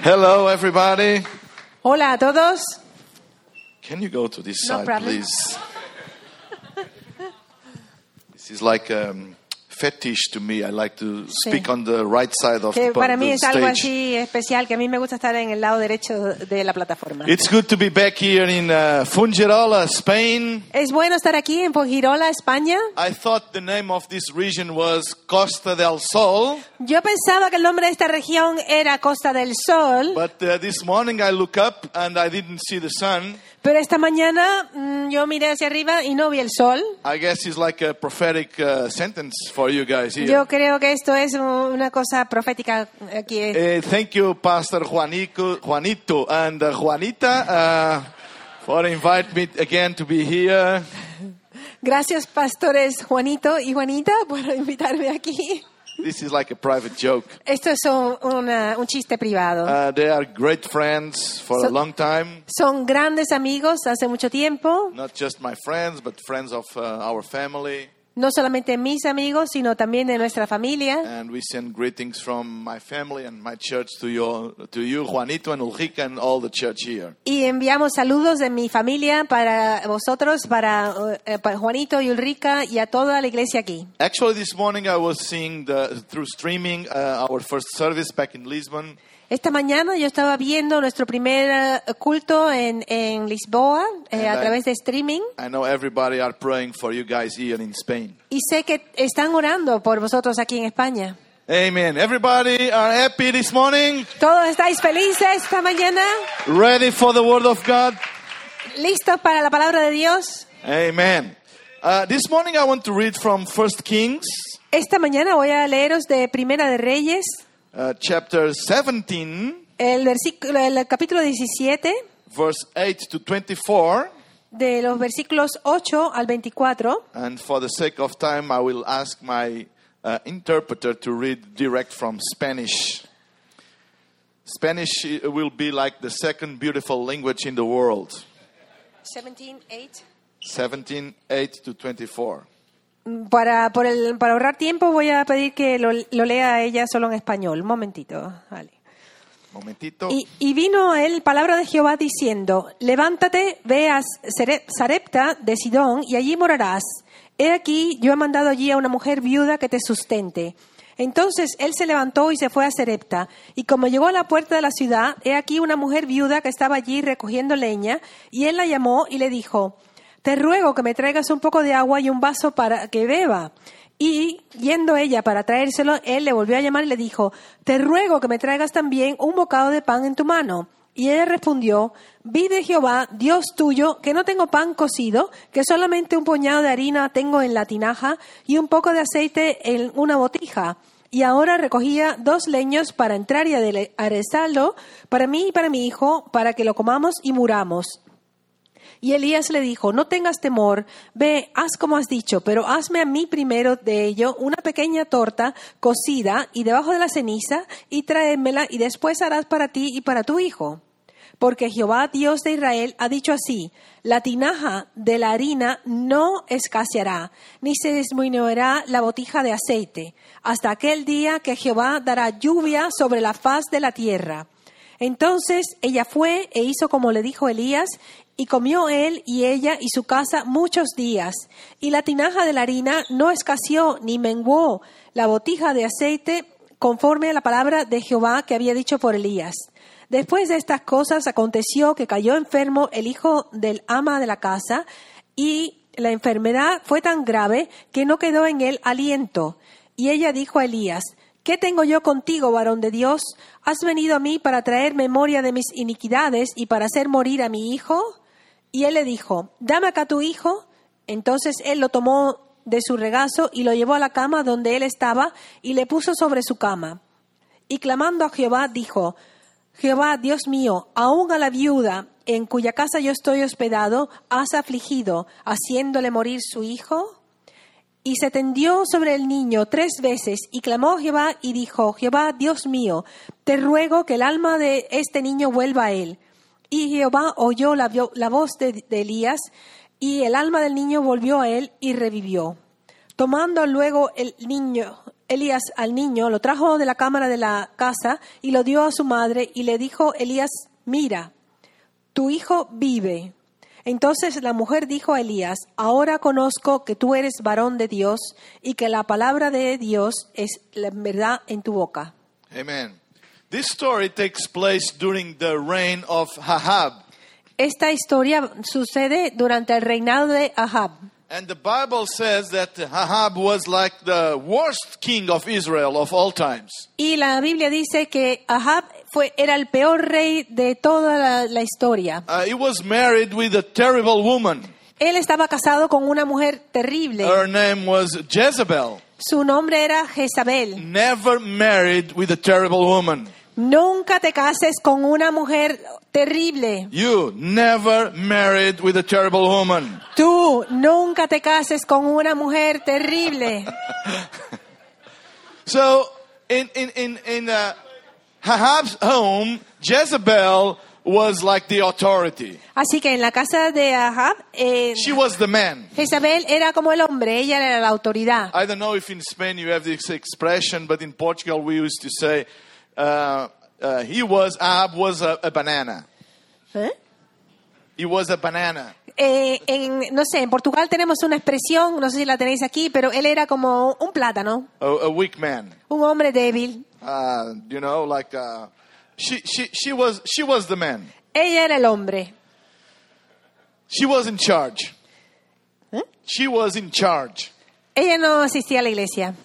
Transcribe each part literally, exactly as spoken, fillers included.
Hello, everybody. Hola a todos. Can you go to this No side, problem. please? This is like a fetish to me. I like to speak Sí. on the right side of Que the, para mí the es algo stage. así especial, que a mí me gusta estar en el lado derecho de la plataforma. It's good to be back here in uh, Fungirola, Spain. Es bueno estar aquí en Fuengirola, España. I thought the name of this region was Costa del Sol, Yo pensaba que el nombre de esta región era Costa del Sol, but uh, this morning I look up and I didn't see the sun. pero esta mañana mm, yo miré hacia arriba y no vi el sol. I guess it's like a prophetic uh, sentence for you guys here. Yo creo que esto es un- una cosa profética aquí. Uh, thank you, Pastor Juanico, Juanito and uh, Juanita, uh, for inviting me again to be here. Gracias, pastores Juanito y Juanita, por invitarme aquí. This is like a private joke. Esto es un, una- un chiste privado. Uh, they are great friends for a So- long time. Son grandes amigos hace mucho tiempo. Not just my friends, but friends of uh, our family. No solamente mis amigos, sino también de nuestra familia. And we send greetings from my family and my church to you, to you, Juanito and Ulrica, and all the church here. Y enviamos saludos de mi familia para vosotros, para, eh, para Juanito y Ulrica y a toda la iglesia aquí. Actually, this morning I was seeing the, through streaming uh, our first service back in Lisbon. Esta mañana yo estaba viendo nuestro primer eh, culto en, en Lisboa eh, a And I- través de streaming I know everybody are praying for you guys here in Spain. y sé que están orando por vosotros aquí en España. Amen. Everybody are happy this morning? ¿Todos estáis felices esta mañana? Ready for the word of God? ¿Listos para la palabra de Dios? Amen. Uh, this morning I want to read from First Kings, Esta mañana voy a leeros de Primera de Reyes, uh, chapter seventeen, el, versículo, el capítulo diecisiete, verse eight to twenty-four. de los versículos ocho al veinticuatro. And for the sake of time, I will ask my uh, interpreter to read direct from Spanish. Spanish uh, will be like the second beautiful language in the world. diecisiete, ocho. seventeen, eight to twenty-four. Para, por el, para ahorrar tiempo voy a pedir que lo, lo lea ella solo en español. Un momentito. Vale. Momentito. Y, y vino a él palabra de Jehová diciendo, levántate, ve a Sare- Sarepta de Sidón y allí morarás. He aquí, yo he mandado allí a una mujer viuda que te sustente. Entonces él se levantó y se fue a Sarepta. Y como llegó a la puerta de la ciudad, he aquí una mujer viuda que estaba allí recogiendo leña. Y él la llamó y le dijo, te ruego que me traigas un poco de agua y un vaso para que beba. Y yendo ella para traérselo, él le volvió a llamar y le dijo, te ruego que me traigas también un bocado de pan en tu mano. Y ella respondió, vive Jehová, Dios tuyo, que no tengo pan cocido, que solamente un puñado de harina tengo en la tinaja y un poco de aceite en una botija. Y ahora recogía dos leños para entrar y aderezarlo para mí y para mi hijo, para que lo comamos y muramos. Y Elías le dijo, no tengas temor, ve, haz como has dicho, pero hazme a mí primero de ello una pequeña torta cocida y debajo de la ceniza, y tráemela, y después harás para ti y para tu hijo. Porque Jehová, Dios de Israel, ha dicho así, la tinaja de la harina no escaseará, ni se disminuirá la botija de aceite, hasta aquel día que Jehová dará lluvia sobre la faz de la tierra. Entonces ella fue e hizo como le dijo Elías, y comió él y ella y su casa muchos días. Y la tinaja de la harina no escaseó ni menguó la botija de aceite conforme a la palabra de Jehová que había dicho por Elías. Después de estas cosas aconteció que cayó enfermo el hijo del ama de la casa, y la enfermedad fue tan grave que no quedó en él aliento. Y ella dijo a Elías, ¿qué tengo yo contigo, varón de Dios? ¿Has venido a mí para traer memoria de mis iniquidades y para hacer morir a mi hijo? Y él le dijo, dame acá tu hijo. Entonces él lo tomó de su regazo y lo llevó a la cama donde él estaba y le puso sobre su cama. Y clamando a Jehová dijo, Jehová, Dios mío, aún a la viuda en cuya casa yo estoy hospedado, ¿has afligido, haciéndole morir su hijo? Y se tendió sobre el niño tres veces y clamó a Jehová y dijo, Jehová, Dios mío, te ruego que el alma de este niño vuelva a él. Y Jehová oyó la, la voz de, de Elías, y el alma del niño volvió a él y revivió. Tomando luego el niño, Elías al niño, lo trajo de la cámara de la casa y lo dio a su madre y le dijo Elías, mira, tu hijo vive. Entonces la mujer dijo a Elías, ahora conozco que tú eres varón de Dios y que la palabra de Dios es la verdad en tu boca. Amen. This story takes place during the reign of Ahab. Esta historia sucede durante el reinado de Ahab. And the Bible says that Ahab was like the worst king of Israel of all times. Y la Biblia dice que Ahab fue, era el peor rey de toda la, la historia. Uh, he was married with a terrible woman. Él estaba casado con una mujer terrible. Her name was Jezebel. Su nombre era Jezabel. Never married with a terrible woman. Nunca te cases con una mujer terrible. You never married with a terrible woman. Tú nunca te cases con una mujer terrible. So, in in in in uh, Ahab's home, Jezebel was like the authority. Así que en la casa de Ahab, eh, She was the man. Jezabel era como el hombre, ella era la autoridad. I don't know if in Spain you have this expression, but in Portugal we used to say, uh, uh, he was, Ahab was a, a banana. ¿Eh? He was a banana. Eh, en, no sé, en Portugal tenemos una expresión, no sé si la tenéis aquí, pero él era como un plátano, A, a weak man. un hombre débil. Uh, you know, like, uh, she, she, she was, she was the man. Ella era el hombre. She was in charge. ¿Eh? She was in charge. Ella no asistía a la iglesia.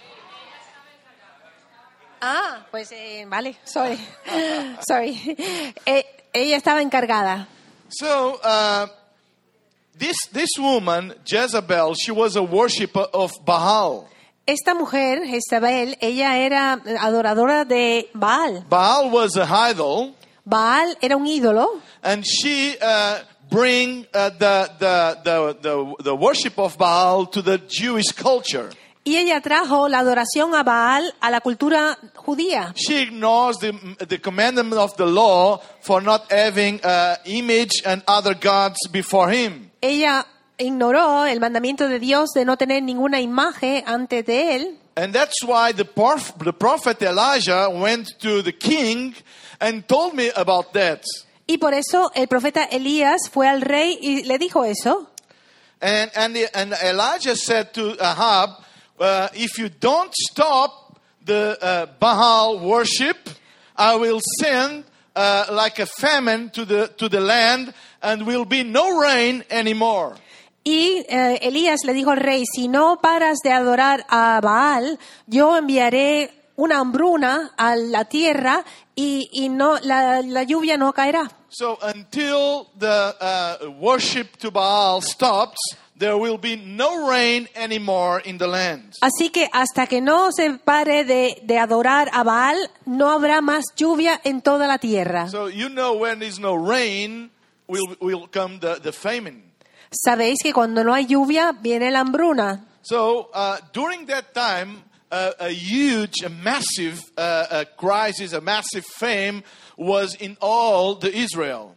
Ah, pues eh, vale, sorry. Sorry. Eh, ella estaba encargada. So, uh, this, this woman, Jezebel, she was a worshiper of Baal. Esta mujer, Jezabel, ella era adoradora de Baal. Baal was a idol, Baal era un ídolo and she uh, bring uh, the, the, the, the, the worship of Baal to the Jewish culture. y ella trajo la adoración a Baal a la cultura judía. She ignores the, the commandment of the law for not having uh, image and other gods before him. Ella ignoró el mandamiento de Dios de no tener ninguna imagen antes de él. And that's why the, prof- the prophet Elijah went to the king and told me about that. Y por eso el profeta Elías fue al rey y le dijo eso. And, and, the, and Elijah said to Ahab, uh, if you don't stop the uh, Baal worship, I will send uh, like a famine to the, to the land and will be no rain anymore. Y eh, Elías le dijo al rey, si no paras de adorar a Baal, yo enviaré una hambruna a la tierra y, y no, la, la lluvia no caerá. So until the uh, worship to Baal stops, there will be no rain anymore in the land. Así que hasta que no se pare de, de adorar a Baal, no habrá más lluvia en toda la tierra. So you know when there's no rain, will will come the, the famine. Sabéis que cuando no hay lluvia, viene la hambruna. So uh, during that time, uh, a huge, a massive uh, a crisis, a massive famine was in all the Israel.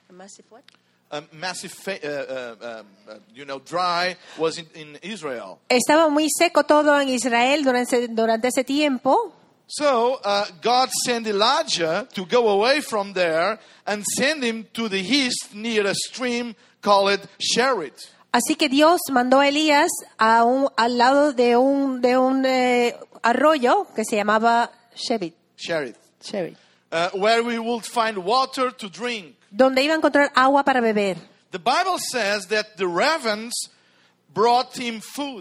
A massive, fa- uh, uh, uh, uh, you know, dry was in, in Israel. Estaba muy seco todo en Israel durante, durante ese tiempo. So uh, God sent Elijah to go away from there and send him to the east near a stream called Cherith. Así que Dios mandó a Elías a un, al lado de un, de un eh, arroyo que se llamaba Cherith, Cherith. Cherith, Uh, where we would find water to drink. donde iba a encontrar agua para beber. The Bible says that the ravens brought him food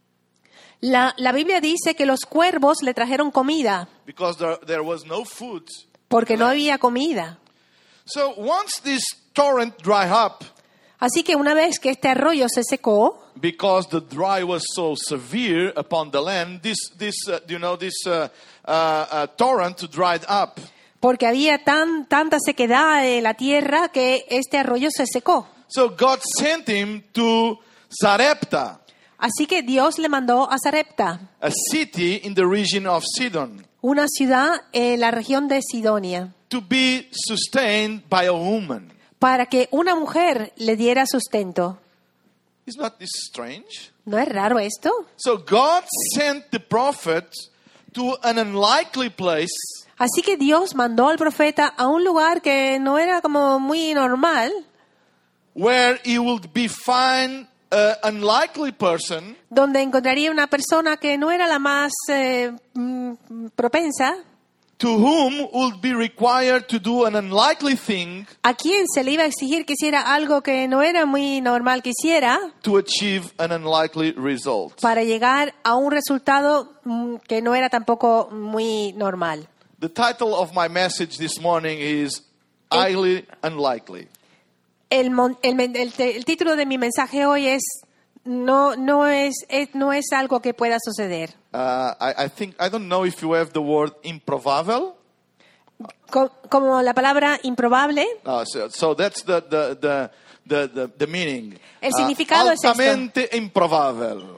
La, la Biblia dice que los cuervos le trajeron comida because there, there was no food. porque no había comida. So once this torrent dried up, Así que una vez que este arroyo se secó, because the dry was so severe upon the land, this this uh, you know this uh, uh, uh, torrent dried up. porque había tan, tanta sequedad en la tierra que este arroyo se secó. So God sent him to Sarepta, Así que Dios le mandó a Sarepta, a city in the region of Sidon, una ciudad en la región de Sidonia, to be sustained by a woman. para que una mujer le diera sustento. Is not this strange? ¿No es raro esto? So God sent the prophet to an unlikely place Así que Dios mandó al profeta a un lugar que no era como muy normal, where he would be find an unlikely person donde encontraría una persona que no era la más eh, mm, propensa, to whom would be required to do an unlikely thing a quien se le iba a exigir que hiciera algo que no era muy normal que hiciera to achieve an unlikely result. para llegar a un resultado mm, que no era tampoco muy normal. The title of my message this morning is Highly Unlikely. El, mon- el, men- el te- el título de mi mensaje hoy es no no es, es no es algo que pueda suceder. Uh, I, I think I don't know if you have the word improbable. Co- como la palabra improbable, Uh, so, so that's the the the the, the, the meaning. El significado uh, es esto. altamente improbable.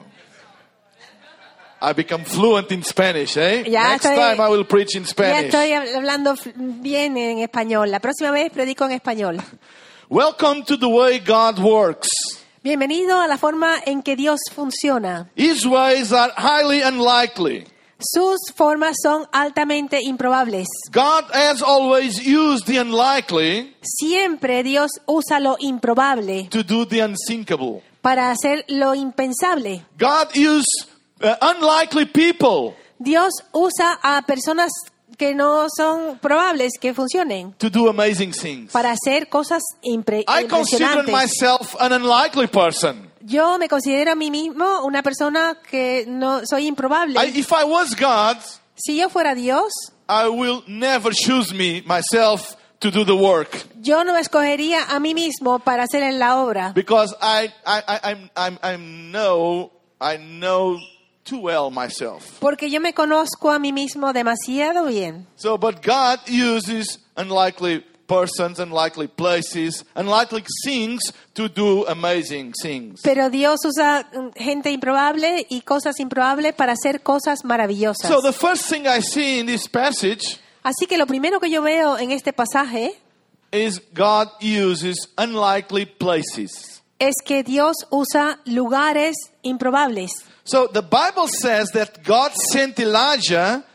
I become fluent in Spanish, eh? Ya Next estoy- time I will preach in ya Spanish. estoy hablando f- bien en español. La próxima vez predico en español. Welcome to the way God works. Bienvenido a la forma en que Dios funciona. His ways are highly unlikely. Sus formas son altamente improbables. God has always used the unlikely Siempre Dios usa lo improbable to do the unthinkable. para hacer lo impensable. God used uh, unlikely people Dios usa a personas que no son probables que funcionen to do amazing things. para hacer cosas impre- I consider impresionantes. myself an unlikely person. Yo me considero a mí mismo una persona que no soy improbable. I, if I was God, Si yo fuera Dios, I will never choose me myself to do the work yo no me escogería a mí mismo para hacer en la obra, because I I I I'm, I'm, I'm know I know too well myself. porque yo me conozco a mí mismo demasiado bien. So, but God uses unlikely persons, unlikely places, unlikely things to do amazing things. Pero Dios usa mm, gente improbable y cosas improbables para hacer cosas maravillosas. So the first thing I see in this passage Así que lo primero que yo veo en este pasaje is God uses unlikely places. es que Dios usa lugares improbables. So the Bible says that God sent Elijah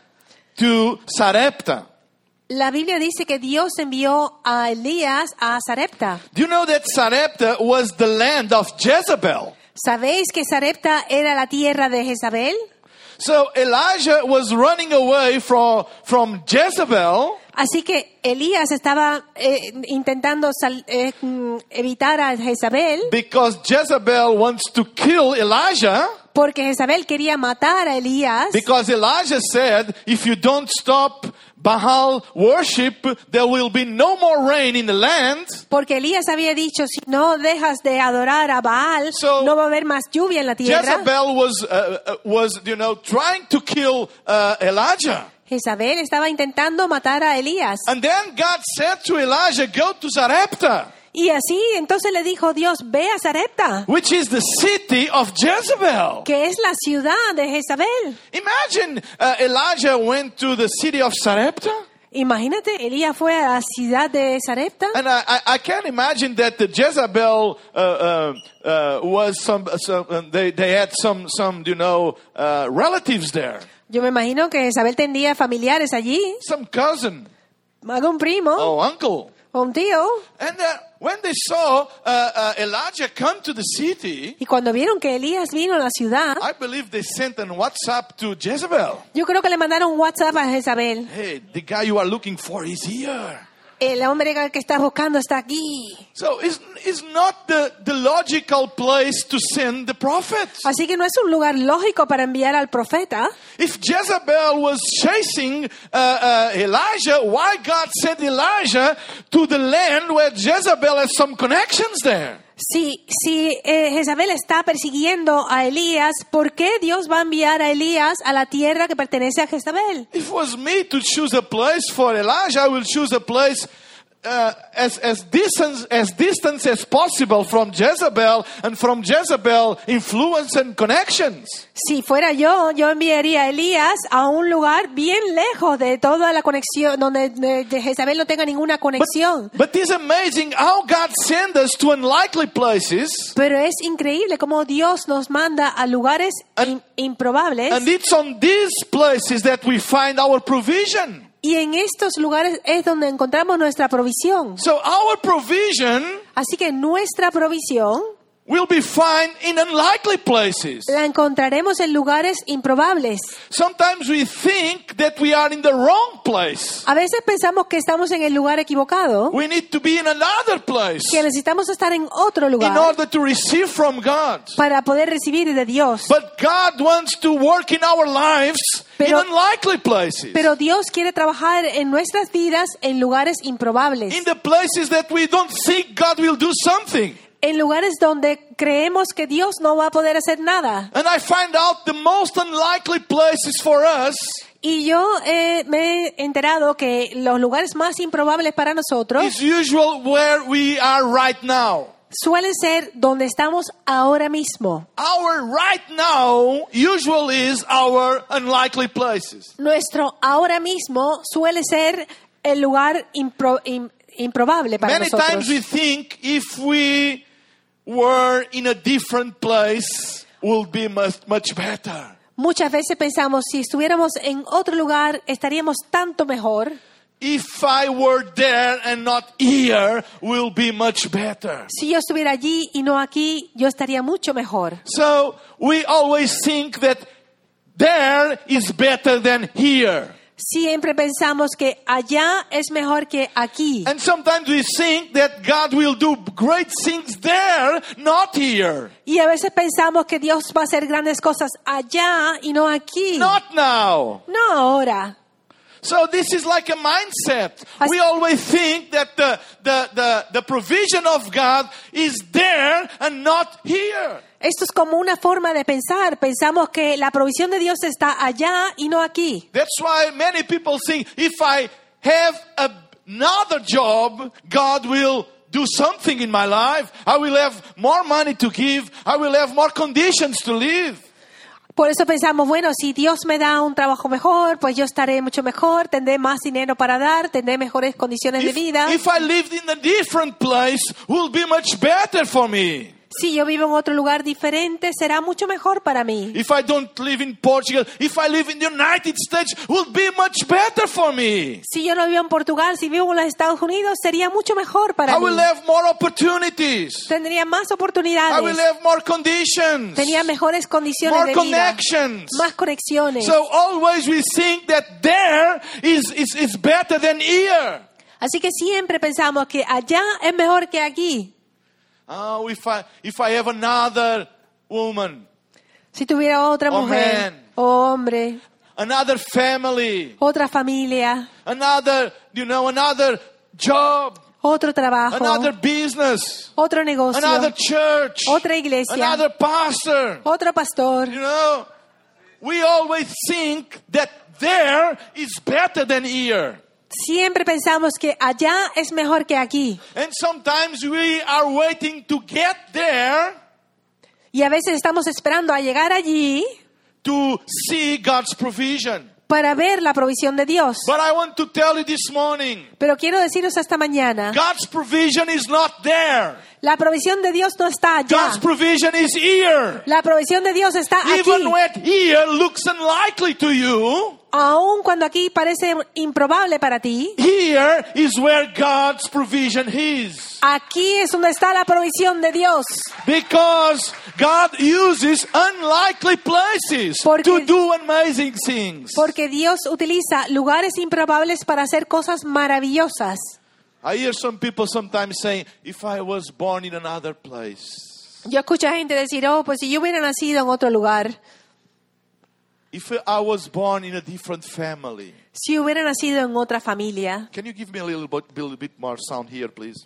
to Sarepta. La Biblia dice que Dios envió a Elías a Sarepta. Do you know that Sarepta was the land of Jezebel? ¿Sabéis que Sarepta era la tierra de Jezabel? So Elijah was running away from, from Jezebel Así que Elías estaba eh, intentando sal- eh, mm, evitar a Jezabel because Jezebel wants to kill Elijah. porque Jezabel quería matar a Elías. Because Elijah said, if you don't stop Baal worship, there will be no more rain in the land. Porque Elías había dicho, si no dejas de adorar a Baal, So, no va a haber más lluvia en la tierra. Jezebel was, uh, uh, was, you know, trying to kill uh, Elijah. Jezabel estaba intentando matar a Elías. And then God said to Elijah, go to Sarepta, Y así entonces le dijo Dios, ve a Sarepta, which is the city of Jezebel. que es la ciudad de Jezabel. Imagine uh, Elijah went to the city of Sarepta. Imagínate, Elías fue a la ciudad de Sarepta. And I, I, I can't imagine that the Jezebel uh, uh, uh, was some, some uh, they, they had some, some, you know, uh, relatives there. Yo me imagino que Jezabel tendría familiares allí, Some cousin algún primo or uncle. o un tío. And uh, when they saw uh, uh, Elijah come to the city, Y cuando vieron que Elías vino a la ciudad, I believe they sent an WhatsApp to Jezebel. yo creo que le mandaron WhatsApp a Jezabel. Hey, the guy you are looking for is here. El hombre que estás buscando está aquí. So it's, it's not the, the logical place to send the prophet. Así que no es un lugar lógico para enviar al profeta. If Jezebel was chasing uh, uh, Elijah, why God sent Elijah to the land where Jezebel has some connections there? Si, si eh, Jezabel está persiguiendo a Elías, ¿por qué Dios va a enviar a Elías a la tierra que pertenece a Jezabel? If it was me to choose a place for Elijah, I will choose a place uh, as as distant as distant as possible from Jezebel and from Jezebel influence and connections. Si fuera yo, yo enviaría a Elías a un lugar bien lejos de toda la conexión, donde de, de Jezabel no tenga ninguna conexión. But it's amazing how God sends us to unlikely places. Pero es increíble cómo Dios nos manda a lugares in, improbables. And it's on these places that we find our provision. Y en estos lugares es donde encontramos nuestra provisión. So our provision Así que nuestra provisión will be found in unlikely places. la encontraremos en lugares improbables. Sometimes we think that we are in the wrong place. A veces pensamos que estamos en el lugar equivocado, We need to be in another place que necesitamos estar en otro in lugar order to receive from God. para poder recibir de Dios. But God wants to work in our lives Pero- in unlikely places. Pero Dios quiere trabajar en nuestras vidas en lugares improbables, In the places that we don't think God will do something. en lugares donde creemos que Dios no va a poder hacer nada. And I find out the most unlikely places for us Y yo eh, me he enterado que los lugares más improbables para nosotros is usual where we are right now. suelen ser donde estamos ahora mismo. Our right now usually is our unlikely places. Nuestro ahora mismo suele ser el lugar impro- im- improbable para Many nosotros. times we think if we were in a different place, would be much, much better. Muchas veces pensamos, si estuviéramos en otro lugar, estaríamos tanto mejor. If I were there and not here, will be much better. Si yo estuviera allí y no aquí, yo estaría mucho mejor. So we always think that there is better than here. Siempre pensamos que allá es mejor que aquí. And sometimes we think that God will do great things there, not here. Y a veces pensamos que Dios va a hacer grandes cosas allá y no aquí. Not now. No ahora. So this is like a mindset. As- We always think that the, the, the, the provision of God is there and not here. Esto es como una forma de pensar. Pensamos que la provisión de Dios está allá y no aquí. That's why many people think if I have a, another job, God will do something in my life. I will have more money to give. I will have more conditions to live. Por eso pensamos, bueno, si Dios me da un trabajo mejor, pues yo estaré mucho mejor, tendré más dinero para dar, tendré mejores condiciones de If, vida. if I lived in a different place, will be much better for me. Si yo vivo en otro lugar diferente, será mucho mejor para mí. If I don't live in Portugal, if I live in the United States, will be much better for me. Si yo no vivo en Portugal, si vivo en los Estados Unidos, sería mucho mejor para I mí. will have more opportunities. Tendría más I will oportunidades, have more conditions. tenía mejores condiciones More de vida, connections. más conexiones. So always we think that there is, is, is better than here. Así que siempre pensamos que allá es mejor que aquí. Oh, if I, if I have another woman, Si tuviera otra Oh, mujer, man. o hombre, another family, otra familia, another, you know, another job, otro trabajo, another business, otro negocio, another church, otra iglesia, another pastor. otro pastor. You know, we always think that there is better than here. Siempre pensamos que allá es mejor que aquí. And sometimes we are waiting to get there Y a veces estamos esperando a llegar allí to see God's provision. para ver la provisión de Dios. But I want to tell you this morning, Pero quiero deciros esta mañana, God's provision is not there. la provisión de Dios no está allá. God's provision is here. La provisión de Dios está aquí. Even when here looks unlikely to you, Aun cuando aquí parece improbable para ti, here is where God's provision is. aquí es donde está la provisión de Dios. Because God uses unlikely places Porque- to do amazing things. Porque Dios utiliza lugares improbables para hacer cosas maravillosas. I hear some people sometimes saying, if I was born in another place, Yo escucho a gente decir, oh, pues si yo hubiera nacido en otro lugar, if I was born in a different family. si hubiera nacido en otra familia. Can you give me a little bit, little bit more sound here, please?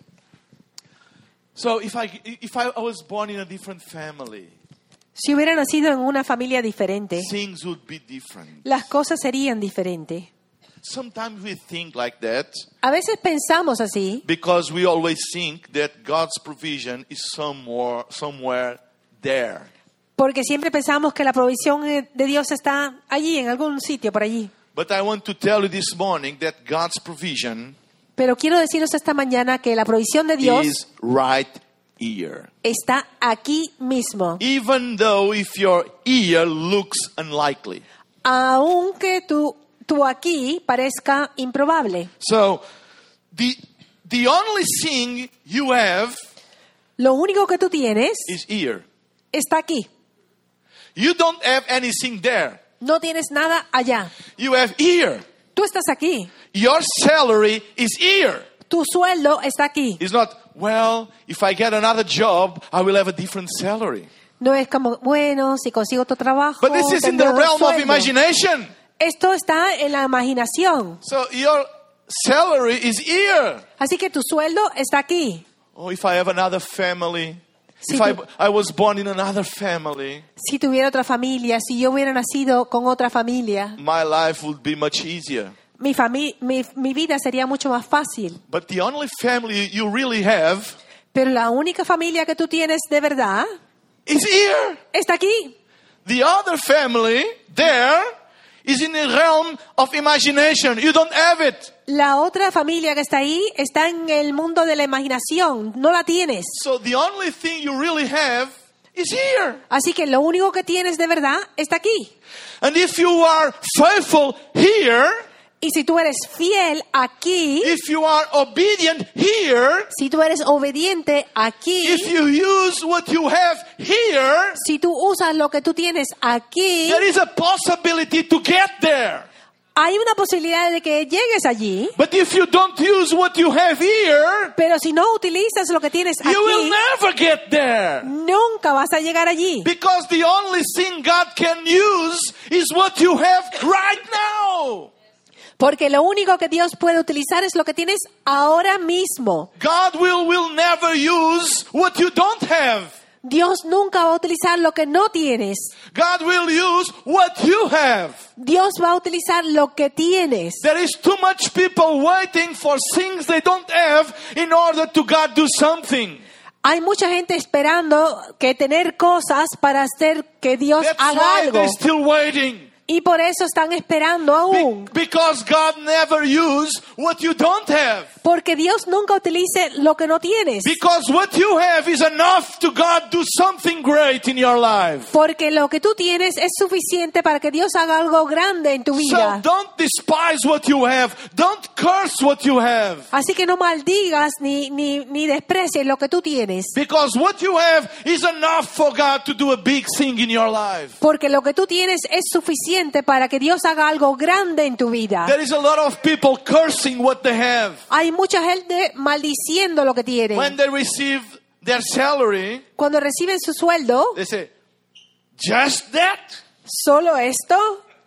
So if I, if I was born in a different family, Si hubiera nacido en una familia diferente, things would be different. las cosas serían diferentes. sometimes we think like that A veces pensamos así because we always think that God's provision is somewhere, somewhere there. porque siempre pensamos que la provisión de Dios está allí, en algún sitio por allí. But I want to tell you this morning that God's provision Pero quiero deciros esta mañana que la provisión de Dios is right here. está aquí mismo. Even though if your ear looks unlikely. Aunque tu, tu aquí parezca improbable. So, the, the only thing you have Lo único que tú tienes is here. está aquí. You don't have anything there. No tienes nada allá. You have here. Tú estás aquí. Your salary is here. Tu sueldo está aquí. It's not, well, if I get another job, I will have a different salary. No es como, bueno, si consigo otro trabajo, But this is in tendré the otro realm of sueldo. imagination. Esto está en la imaginación. So your salary is here. Así que tu sueldo está aquí. Oh, if I have another family, Si if I, tu- I was born in another family, Si tuviera otra familia, si yo hubiera nacido con otra familia, my life would be much easier. mi, fami- mi, mi vida sería mucho más fácil. But the only family you really have Pero la única familia que tú tienes de verdad is here. está aquí. The other family there is in the realm of imagination. You don't have it. La otra familia que está ahí está en el mundo de la imaginación. No la tienes. So the only thing you really have is here. Así que lo único que tienes de verdad está aquí. And if you are faithful here, Y si tú eres fiel aquí, if you are obedient here, si tú eres obediente aquí, if you use what you have here, si tú usas lo que tú tienes aquí, there is a possibility to get there. hay una posibilidad de que llegues allí. But if you don't use what you have here, Pero si no utilizas lo que tienes you will aquí, never get there. nunca vas a llegar allí. Because the only thing God can use is what you have right now. Porque lo único que Dios puede utilizar es lo que tienes ahora mismo. God will, will never use what you don't have. Dios nunca va a utilizar lo que no tienes. God will use what you have. Dios va a utilizar lo que tienes. There is too much people waiting for things they don't have in order to God do something. Hay mucha gente esperando que tener cosas para hacer que Dios That's haga why algo. they're still waiting. Y por eso están esperando Be- aún. because God never used what you don't have. Porque Dios nunca utilice lo que no tienes. Because what you have is enough to God do something great in your life. Porque lo que tú tienes es suficiente para que Dios haga algo grande en tu So vida. don't despise what you have. Don't curse what you have. Así que no maldigas ni, ni, ni desprecies lo que tú tienes. Because what you have is enough for God to do a big thing in your life. Porque lo que tú tienes es suficiente para que Dios haga algo grande en tu vida. There is a lot of people cursing what they have. Hay mucha gente maldiciendo lo que tienen. When they receive their salary, Cuando reciben su sueldo, they say, just that? solo esto,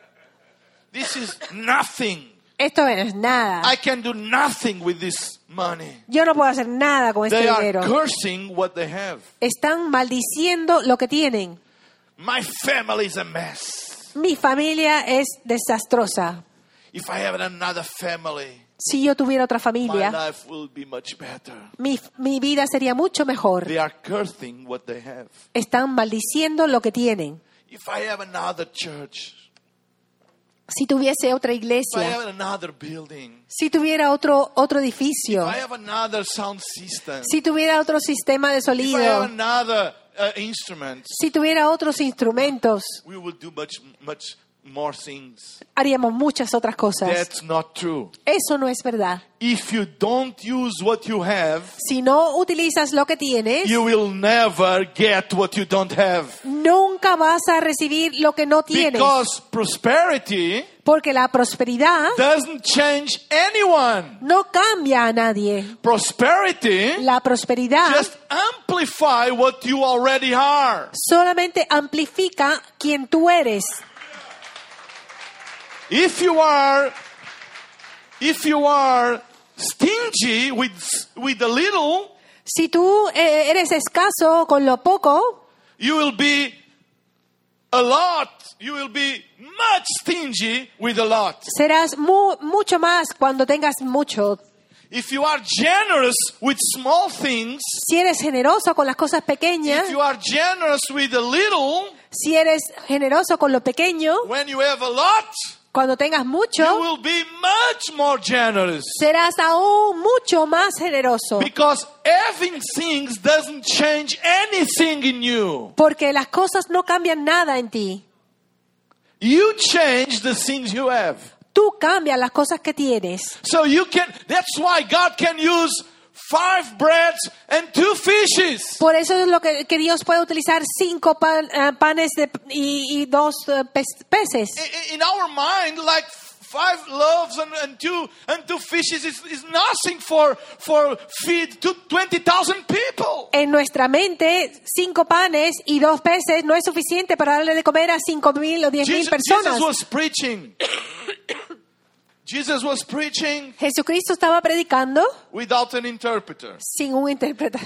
This is nothing. esto no es nada. I can do nothing with this money. Yo no puedo hacer nada con este They are dinero. cursing what they have. Están maldiciendo lo que tienen. My family is a mess. Mi familia es desastrosa. If I have another family, Si yo tuviera otra my familia, life will be much better. mi, mi vida sería mucho mejor. They are cursing what they have. Están maldiciendo lo que tienen. If I have another church, Si tuviese otra if I iglesia, have another building, si tuviera otro, otro if edificio, I have another sound system, si tuviera otro sistema de if I have sonido, another uh, instrument, si tuviera otros instrumentos, we will do much, much more things. haríamos muchas otras cosas. That's not true. Eso no es verdad. If you don't use what you have, Si no utilizas lo que tienes, you will never get what you don't have. nunca vas a recibir lo que no tienes. Because prosperity Porque la prosperidad doesn't change anyone. no cambia a nadie. Prosperity La prosperidad just amplify what you already are. solamente amplifica quien tú eres. If you are, if you are stingy with with a little, Si tú eh, eres escaso con lo poco, you will be a lot, you will be much stingy with a lot. Serás mu- mucho más cuando tengas mucho. If you are generous with small things, Si eres generoso con las cosas pequeñas, if you are generous with a little, si eres generoso con lo pequeño, when you have a lot, cuando tengas you mucho, will be much more generous. serás aún mucho más generoso. Because having things doesn't change anything in you. Porque las cosas no cambian nada en ti. You change the things you have. Tú cambias las cosas que tienes. So you can, that's why God can use five breads and two fishes. Por eso es lo que, que Dios puede utilizar cinco pan- eh, panes de- y, y dos eh, pes- peces. In, in our mind, like five loaves and, and two and two fishes is, is nothing for for feed to twenty thousand people. En nuestra mente, cinco panes y dos peces no es suficiente para darle de comer a cinco mil o diez mil Jesus, personas. Jesus was preaching. Jesus was preaching Jesucristo estaba predicando without an interpreter. sin un intérprete.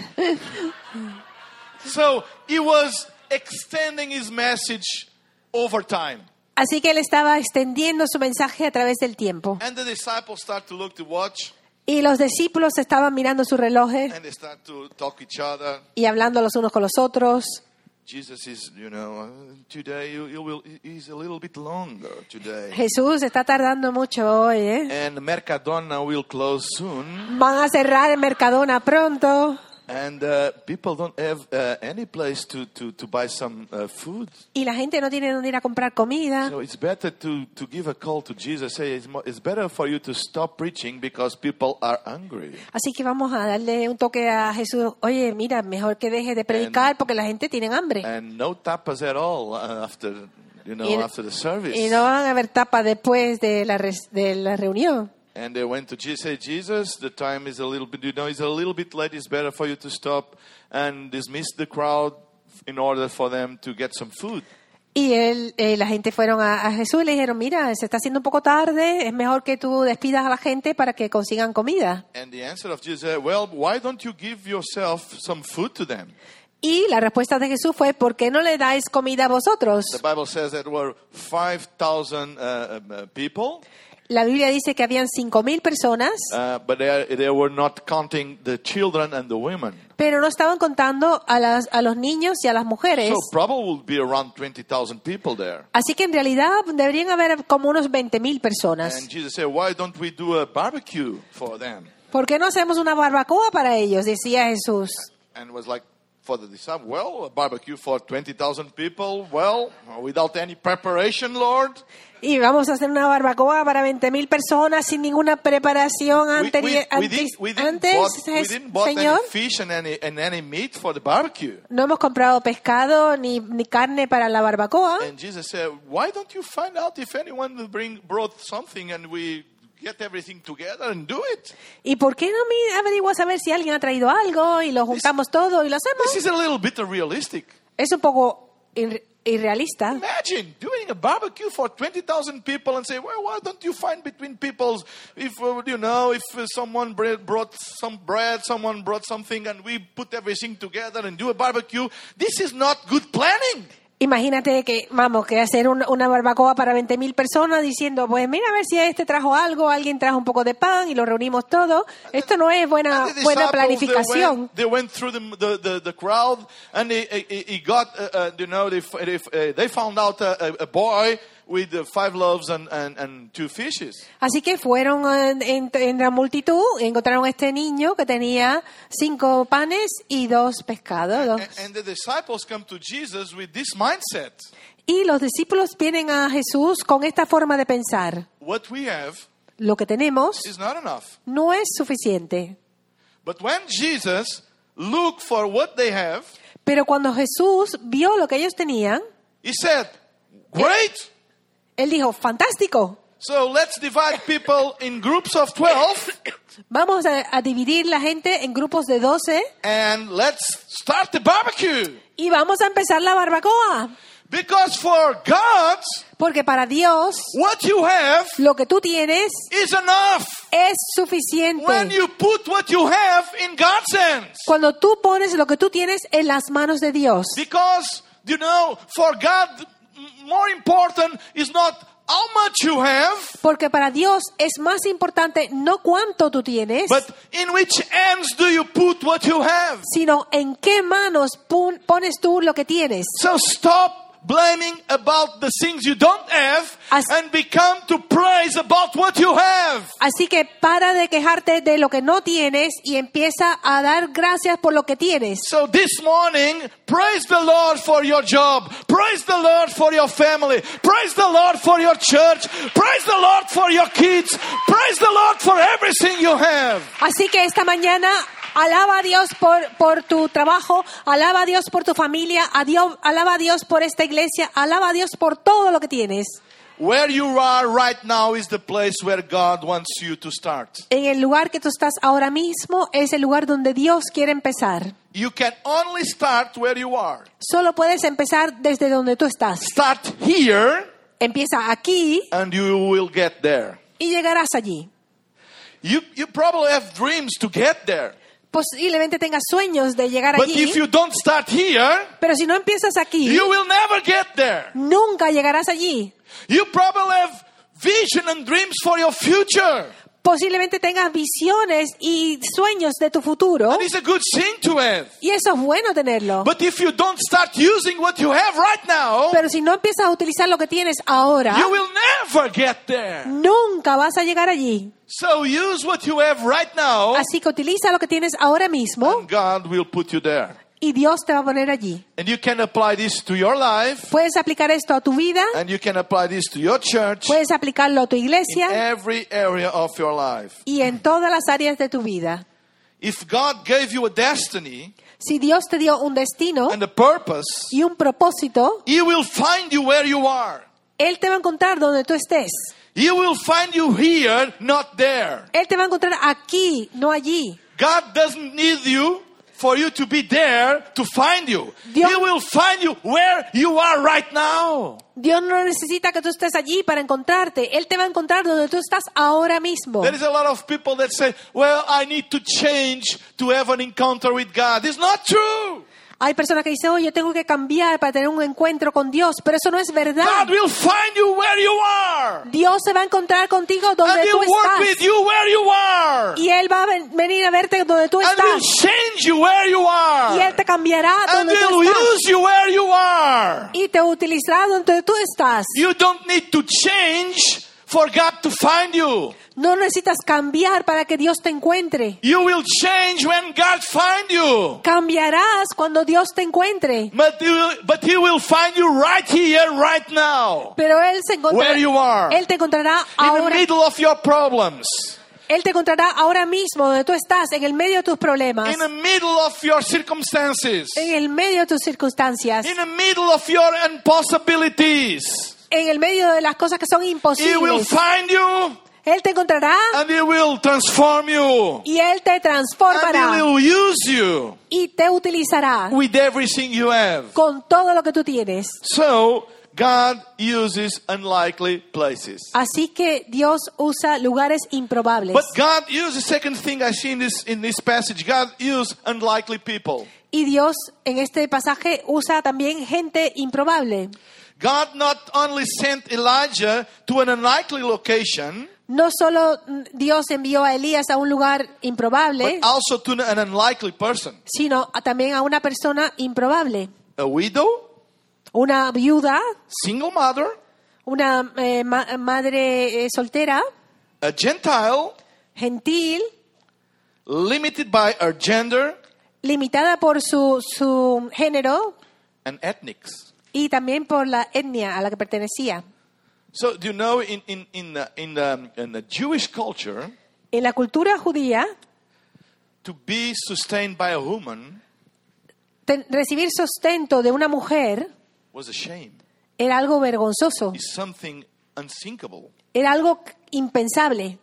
So he was extending his message over time. Así que él estaba extendiendo su mensaje a través del tiempo. And the disciples start to look to watch Y los discípulos estaban mirando sus relojes and they start to talk each other. y hablando los unos con los otros. Jesus is, you know, uh, today you, you will, he's a little bit longer today. Jesús está tardando mucho hoy, ¿eh? And Mercadona will close soon. Van a cerrar el Mercadona pronto. And uh, people don't have uh, any place to, to, to buy some uh, food. Y la gente no tiene dónde ir a comprar comida. So it's better to, to give a call to Jesus. Say, it's, mo- it's better for you to stop preaching because people are hungry. Así que vamos a darle un toque a Jesús. Oye, mira, mejor que deje de predicar porque la gente tiene hambre. And no tapas at all uh, after, you know, Y, after the service. y no van a haber tapa después de la, res- de la reunión. And they went to Jesus, say, Jesus, the time is a little bit, you know, it's a little bit late. It's better for you to stop and dismiss the crowd in order for them to get some food. Y él, eh, la gente fueron a, a Jesús y le dijeron, mira, se está haciendo un poco tarde, es mejor que tú despidas a la gente para que consigan comida. And the answer of Jesus, uh, well, why don't you give yourself some food to them? Y la respuesta de Jesús fue, ¿por qué no le dais comida a vosotros? The Bible says that there were five thousand uh, uh, people, La Biblia dice que habían cinco mil personas, uh, but they, are- they were not counting the children and the women. pero no estaban contando a, las, a los niños y a las mujeres. So probably would be around twenty thousand people there. Así que en realidad deberían haber como unos veinte mil personas. And Jesus said, why don't we do a barbecue for them? ¿Por qué no hacemos una barbacoa para ellos? Decía Jesús. And it was like, for the disciples, well, a barbecue for twenty thousand people, well, without any preparation, Lord. Y vamos a hacer una barbacoa para veinte mil personas sin ninguna preparación We, anteri- we, we antes, didn't, we didn't antes, bought, we es- didn't bought Señor. any fish and any, and any meat for the barbecue. No hemos comprado pescado ni, ni carne para la barbacoa. And Jesus said, why don't you find out if anyone will bring, brought something and we get everything together and do it? ¿Y por qué no me averiguas a ver si alguien ha traído algo y lo juntamos todo y lo This hacemos? is a little bit realistic. Es un poco ir- irrealista. Imagine doing a barbecue for twenty thousand people and say, well, why don't you find between peoples if, uh, you know, if uh, someone bread brought some bread, someone brought something, and we put everything together and do a barbecue. This is not good planning. Imagínate que, vamos, que hacer un- una barbacoa para veinte mil personas diciendo, pues mira a ver si este trajo algo, alguien trajo un poco de pan y lo reunimos todo. Esto no es buena, And the buena disciples, planificación. They went, they went through the, the, the, the crowd and they, he, he got, uh, uh, you know, they, they, uh, they found out a, a, a boy with uh, five loaves and, and, and two fishes. Así que fueron en, en- en la multitud, encontraron a este niño que tenía cinco panes y dos pescados. dos. And, and the disciples come to Jesus with this mindset. Y los discípulos vienen a Jesús con esta forma de pensar. What we have Lo que tenemos is not enough. no es suficiente. But when Jesus looked for what they have, Pero cuando Jesús vio lo que ellos tenían, he said, great. él dijo, fantástico. So let's divide people in groups of twelve Vamos a, a dividir la gente en grupos de doce and let's start the barbecue. y vamos a empezar la barbacoa. Because for God, Porque para Dios, what you have lo que tú tienes is enough. es suficiente. When you put what you have in God's hands. Cuando tú pones lo que tú tienes en las manos de Dios. Because, you know, for God, more important is not how much you have, Porque para Dios es más importante no cuánto tú tienes, but in which hands do you put what you have. sino en qué manos pon- pones tú lo que tienes. So stop blaming about the things you don't have As- and become to praise about what you have. Así que para de quejarte de lo que no tienes y empieza a dar gracias por lo que tienes. So this morning, praise the Lord for your job. Praise the Lord for your family. Praise the Lord for your church. Praise the Lord for your kids. Praise the Lord for everything you have. Así que esta mañana alaba a Dios por, por tu trabajo, alaba a Dios por tu familia, a Dios, alaba a Dios por esta iglesia, alaba a Dios por todo lo que tienes. Where you are right now is the place where God wants you to start. En el lugar que tú estás ahora mismo es el lugar donde Dios quiere empezar. You can only start where you are. Solo puedes empezar desde donde tú estás. Start here Empieza aquí and you will get there. y llegarás allí. You, you probably have dreams to get there. Posiblemente tengas sueños de llegar But allí, if you don't start here, pero si no empiezas aquí, you will never get there. nunca llegarás allí. You probably have vision and dreams for your future. Posiblemente tengas visiones y sueños de tu futro, And it's a good thing to have. y eso es bueno tenerlo. But if you don't start using what you have right now, Pero si no empiezas a utilizar lo que tienes ahora, you will never get there. nunca vas a llegar allí. So use what you have right now, Así que utiliza lo que tienes ahora mismo and God will put you there. y Dios te va a poner allí. And you can apply this to your life, Puedes aplicar esto a tu vida, and you can apply this to your church, puedes aplicarlo a tu in iglesia every area of your life. y en todas las áreas de tu vida. If God gave you a destiny Si Dios te dio un destino and a purpose, y un propósito, He will find you where you are. Él te va a encontrar donde tú estés. He will find you here, not there. Él te va a encontrar aquí, no allí. God doesn't need you for you to be there to find you. Dios- He will find you where you are right now. Dios no necesita que tú estés allí para encontrarte. Él te va a encontrar donde tú estás ahora mismo. There is a lot of people that say, well, I need to change to have an encounter with God. It's not true. Hay personas que dicen, oh, yo tengo que cambiar para tener un encuentro con Dios, pero eso no es verdad. God will find you where you are. Dios se va a encontrar contigo donde And tú He'll work with estás. you where you are. Y Él va a ven- venir a verte donde tú And will estás. change you where you Y Él are. te cambiará And donde tú will estás. use you where you are. Y te utilizará donde tú estás. You don't need to change for God to find you. No necesitas cambiar para que Dios te encuentre. You will change when God find you. Cambiarás cuando Dios te encuentre. But he will, but he will find you right here, right now. Pero Él se encontrará. Where you are. Él te encontrará In the ahora. middle of your problems. Él te encontrará ahora mismo donde tú estás, en el medio de tus problemas, In the middle of your circumstances. en el medio de tus circunstancias, In the middle of your impossibilities. en el medio de las cosas que son He will imposibles. find you Él te encontrará and he will transform you. y Él te And transformará he will use you y te utilizará with everything you have. con todo lo que tú tienes. So, God uses unlikely places. Así que Dios usa lugares improbables. But God used the second thing I see in this in this passage. God used unlikely people. Y Dios en este pasaje usa también gente improbable. God not only sent Elijah to an unlikely location, No solo Dios envió a Elías a un lugar improbable, but also to an unlikely person. sino a- también a una persona improbable. A widow, Una viuda, single mother, una eh, ma- madre eh, soltera, a Gentile, gentil, limited by her gender limitada por su, su género and ethnics. y también por la etnia a la que pertenecía. So, do you know in in in the, in the, in the Jewish culture, En la cultura judía, to be sustained by a woman ten- recibir sustento de una mujer was a shame. era algo vergonzoso, It's something unthinkable. era algo impensable.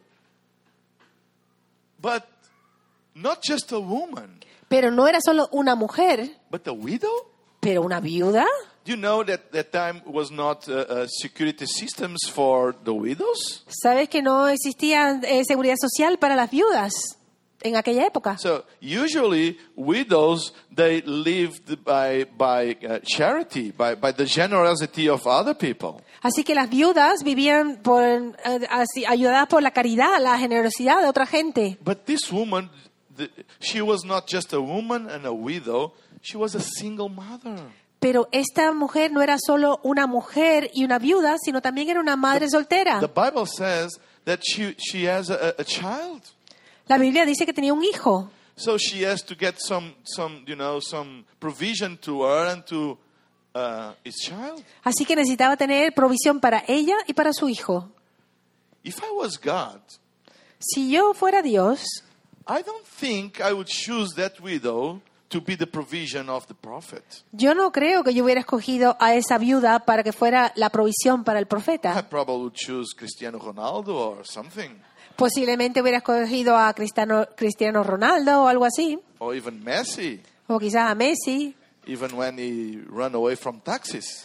But not just a woman, Pero no era solo una mujer, but a widow? pero una viuda. Do you know that that time was not uh, uh, security systems for the widows? ¿Sabes que no existía eh, seguridad social para las viudas? en aquella época. So usually widows, they lived by by uh, charity, by by the generosity of other people. Así que las viudas vivían por, eh, así, ayudadas por la caridad, la generosidad de otra gente. But this woman, the, she was not just a woman and a widow; she was a single mother. Pero esta mujer no era solo una mujer y una viuda, sino también era una madre soltera. The Bible says that she she has a, a child. La Biblia dice que tenía un hijo. So she has to get some some you know some provision to her and to uh, his child. Así que necesitaba tener provisión para ella y para su hijo. If I was God, Si yo fuera Dios, I don't think I would choose that widow to be the provision of the prophet. yo no creo que yo hubiera escogido a esa viuda para que fuera la provisión para el I profeta. probably would choose Cristiano Ronaldo or something, Posiblemente hubiera escogido a Cristiano, Cristiano Ronaldo o algo así, or even Messi, o quizás a Messi, even when he ran away from taxis.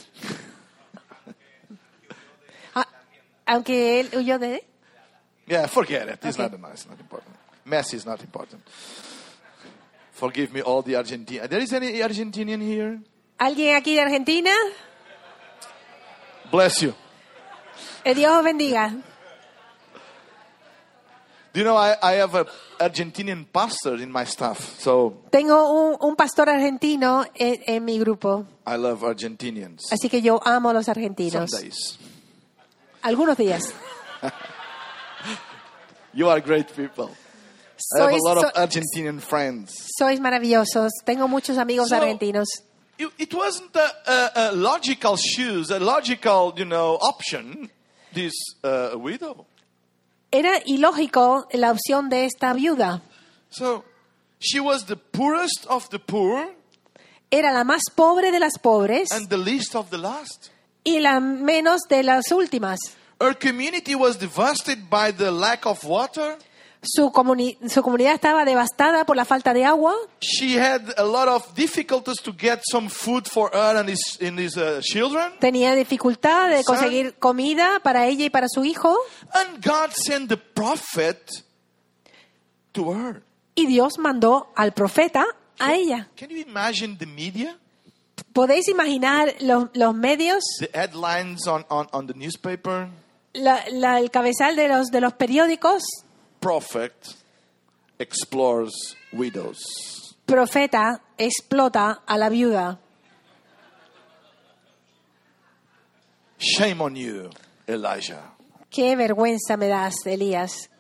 a- aunque él huyó de... Yeah, forget it. It's Okay. not nice, not important. Messi is not important. Forgive me, all the Argentina. There is any Argentinian here? ¿Alguien aquí de Argentina? Bless you. Que Dios os bendiga. Do you know I, I have an Argentinian pastor in my staff, so Tengo un, un pastor argentino en, en mi grupo, I love Argentinians. así que yo amo a los Some argentinos. days. Algunos días. You are great people. I have a Sois, lot of so- Argentinian friends. sois maravillosos. Tengo muchos amigos So- argentinos. It, it wasn't a, a, a logical choose, a logical, you know, option, this uh, widow. Era ilógico la opción de esta viuda. So she was the poorest of the poor Era la más pobre de las pobres and the least of the last. y la menos de las últimas. Her community was devastated by the lack of water. Su, comuni- su comunidad estaba devastada por la falta de agua. She had a lot of difficulties to get some food for her and his, and his uh, children. Tenía dificultad de Son- conseguir comida para ella y para su hijo. And God sent the prophet to her. Y Dios mandó al profeta a ella. Can you imagine the media? ¿Podéis imaginar los, los medios, The headlines on, on, on the newspaper? la- la- el cabezal de los, de los periódicos? Prophet explores widows. Profeta explota a la viuda. Shame on you, Elijah. Qué vergüenza me das, Elías.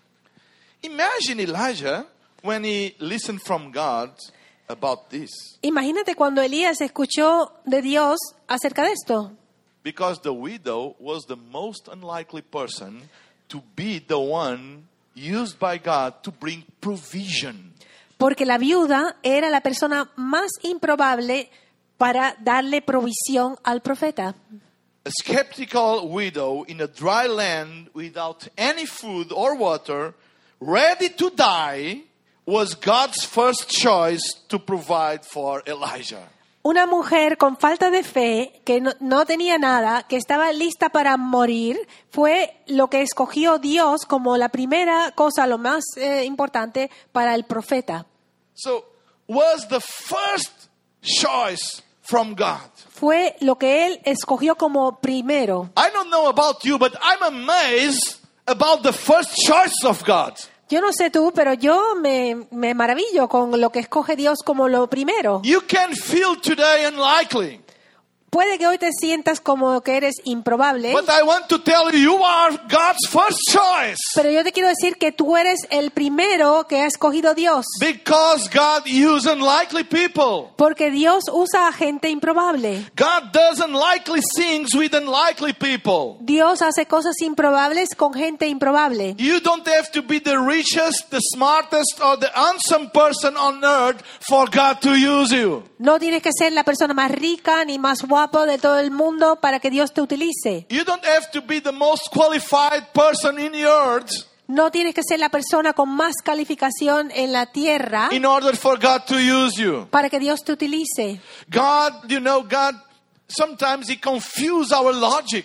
Imagine Elijah when he listened from God about this. Imagínate cuando Elías escuchó de Dios acerca de esto. Because the widow was the most unlikely person to be the one used by God to bring provision. Porque la viuda era la persona más improbable para darle provisión al profeta. A skeptical widow in a dry land without any food or water, ready to die, was God's first choice to provide for Elijah. Una mujer con falta de fe, que no, no tenía nada, que estaba lista para morir, fue lo que escogió Dios como la primera cosa, lo más eh, importante para el profeta. So, was the first choice from God. Fue lo que él escogió como primero. I don't know about you, but I'm amazed about the first choice of God. Yo no sé tú, pero yo me, me maravillo con lo que escoge Dios como lo primero. You can feel today unlikely, Puede que hoy te sientas como que eres improbable, but I want to tell you, you are God's first choice. pero yo te quiero decir que tú eres el primero que ha escogido Dios. Because God uses unlikely people. Porque Dios usa a gente improbable. God does unlikely things with unlikely people. Dios hace cosas improbables con gente improbable. You don't have to be the richest, the smartest, or the handsome person on earth for God to use you. No tienes que ser la persona más rica ni más guapo de todo el mundo para que Dios te utilice. You don't have to be the most qualified person in the earth No tienes que ser la persona con más calificación en la tierra in order for God to use you. para que Dios te utilice. God, you know, God, sometimes He confuses our logic.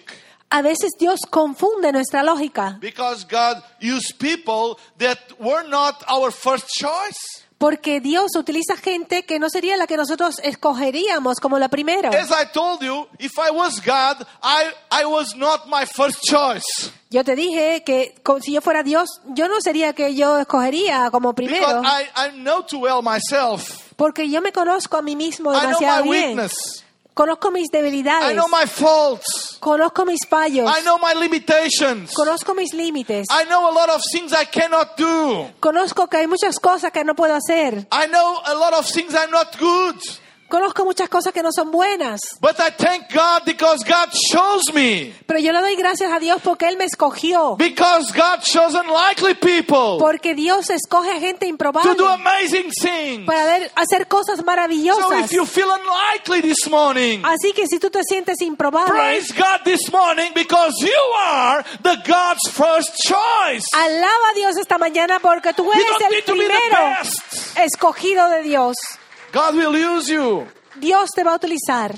A veces Dios confunde nuestra lógica, Because God used people that were not our first choice. porque Dios utiliza gente que no sería la que nosotros escogeríamos como la primera. As I told you, if I was God, I, I was not my first choice. Yo te dije que co- si yo fuera Dios, yo no sería que yo escogería como primero, Because I, I know too well myself. porque yo me conozco a mí mismo I know demasiado my bien. weakness. Conozco mis I debilidades, know my faults. conozco mis fallos, I know my limitations. conozco mis límites, I know a lot of things I cannot do. conozco que hay muchas cosas que no puedo hacer, I know a lot of things I'm not good. conozco muchas cosas que no son buenas, But I thank God because God chose me. pero yo le doy gracias a Dios porque Él me escogió, Because God chose unlikely people porque Dios escoge a gente to improbable do amazing things. para ver- hacer cosas So maravillosas. if you feel unlikely this morning, Así que si tú te sientes improbable, praise God this morning because you are the God's first choice. alaba a Dios esta mañana porque tú You eres don't el need to be the primero best. escogido de Dios. God will use you. Dios te va a utilizar.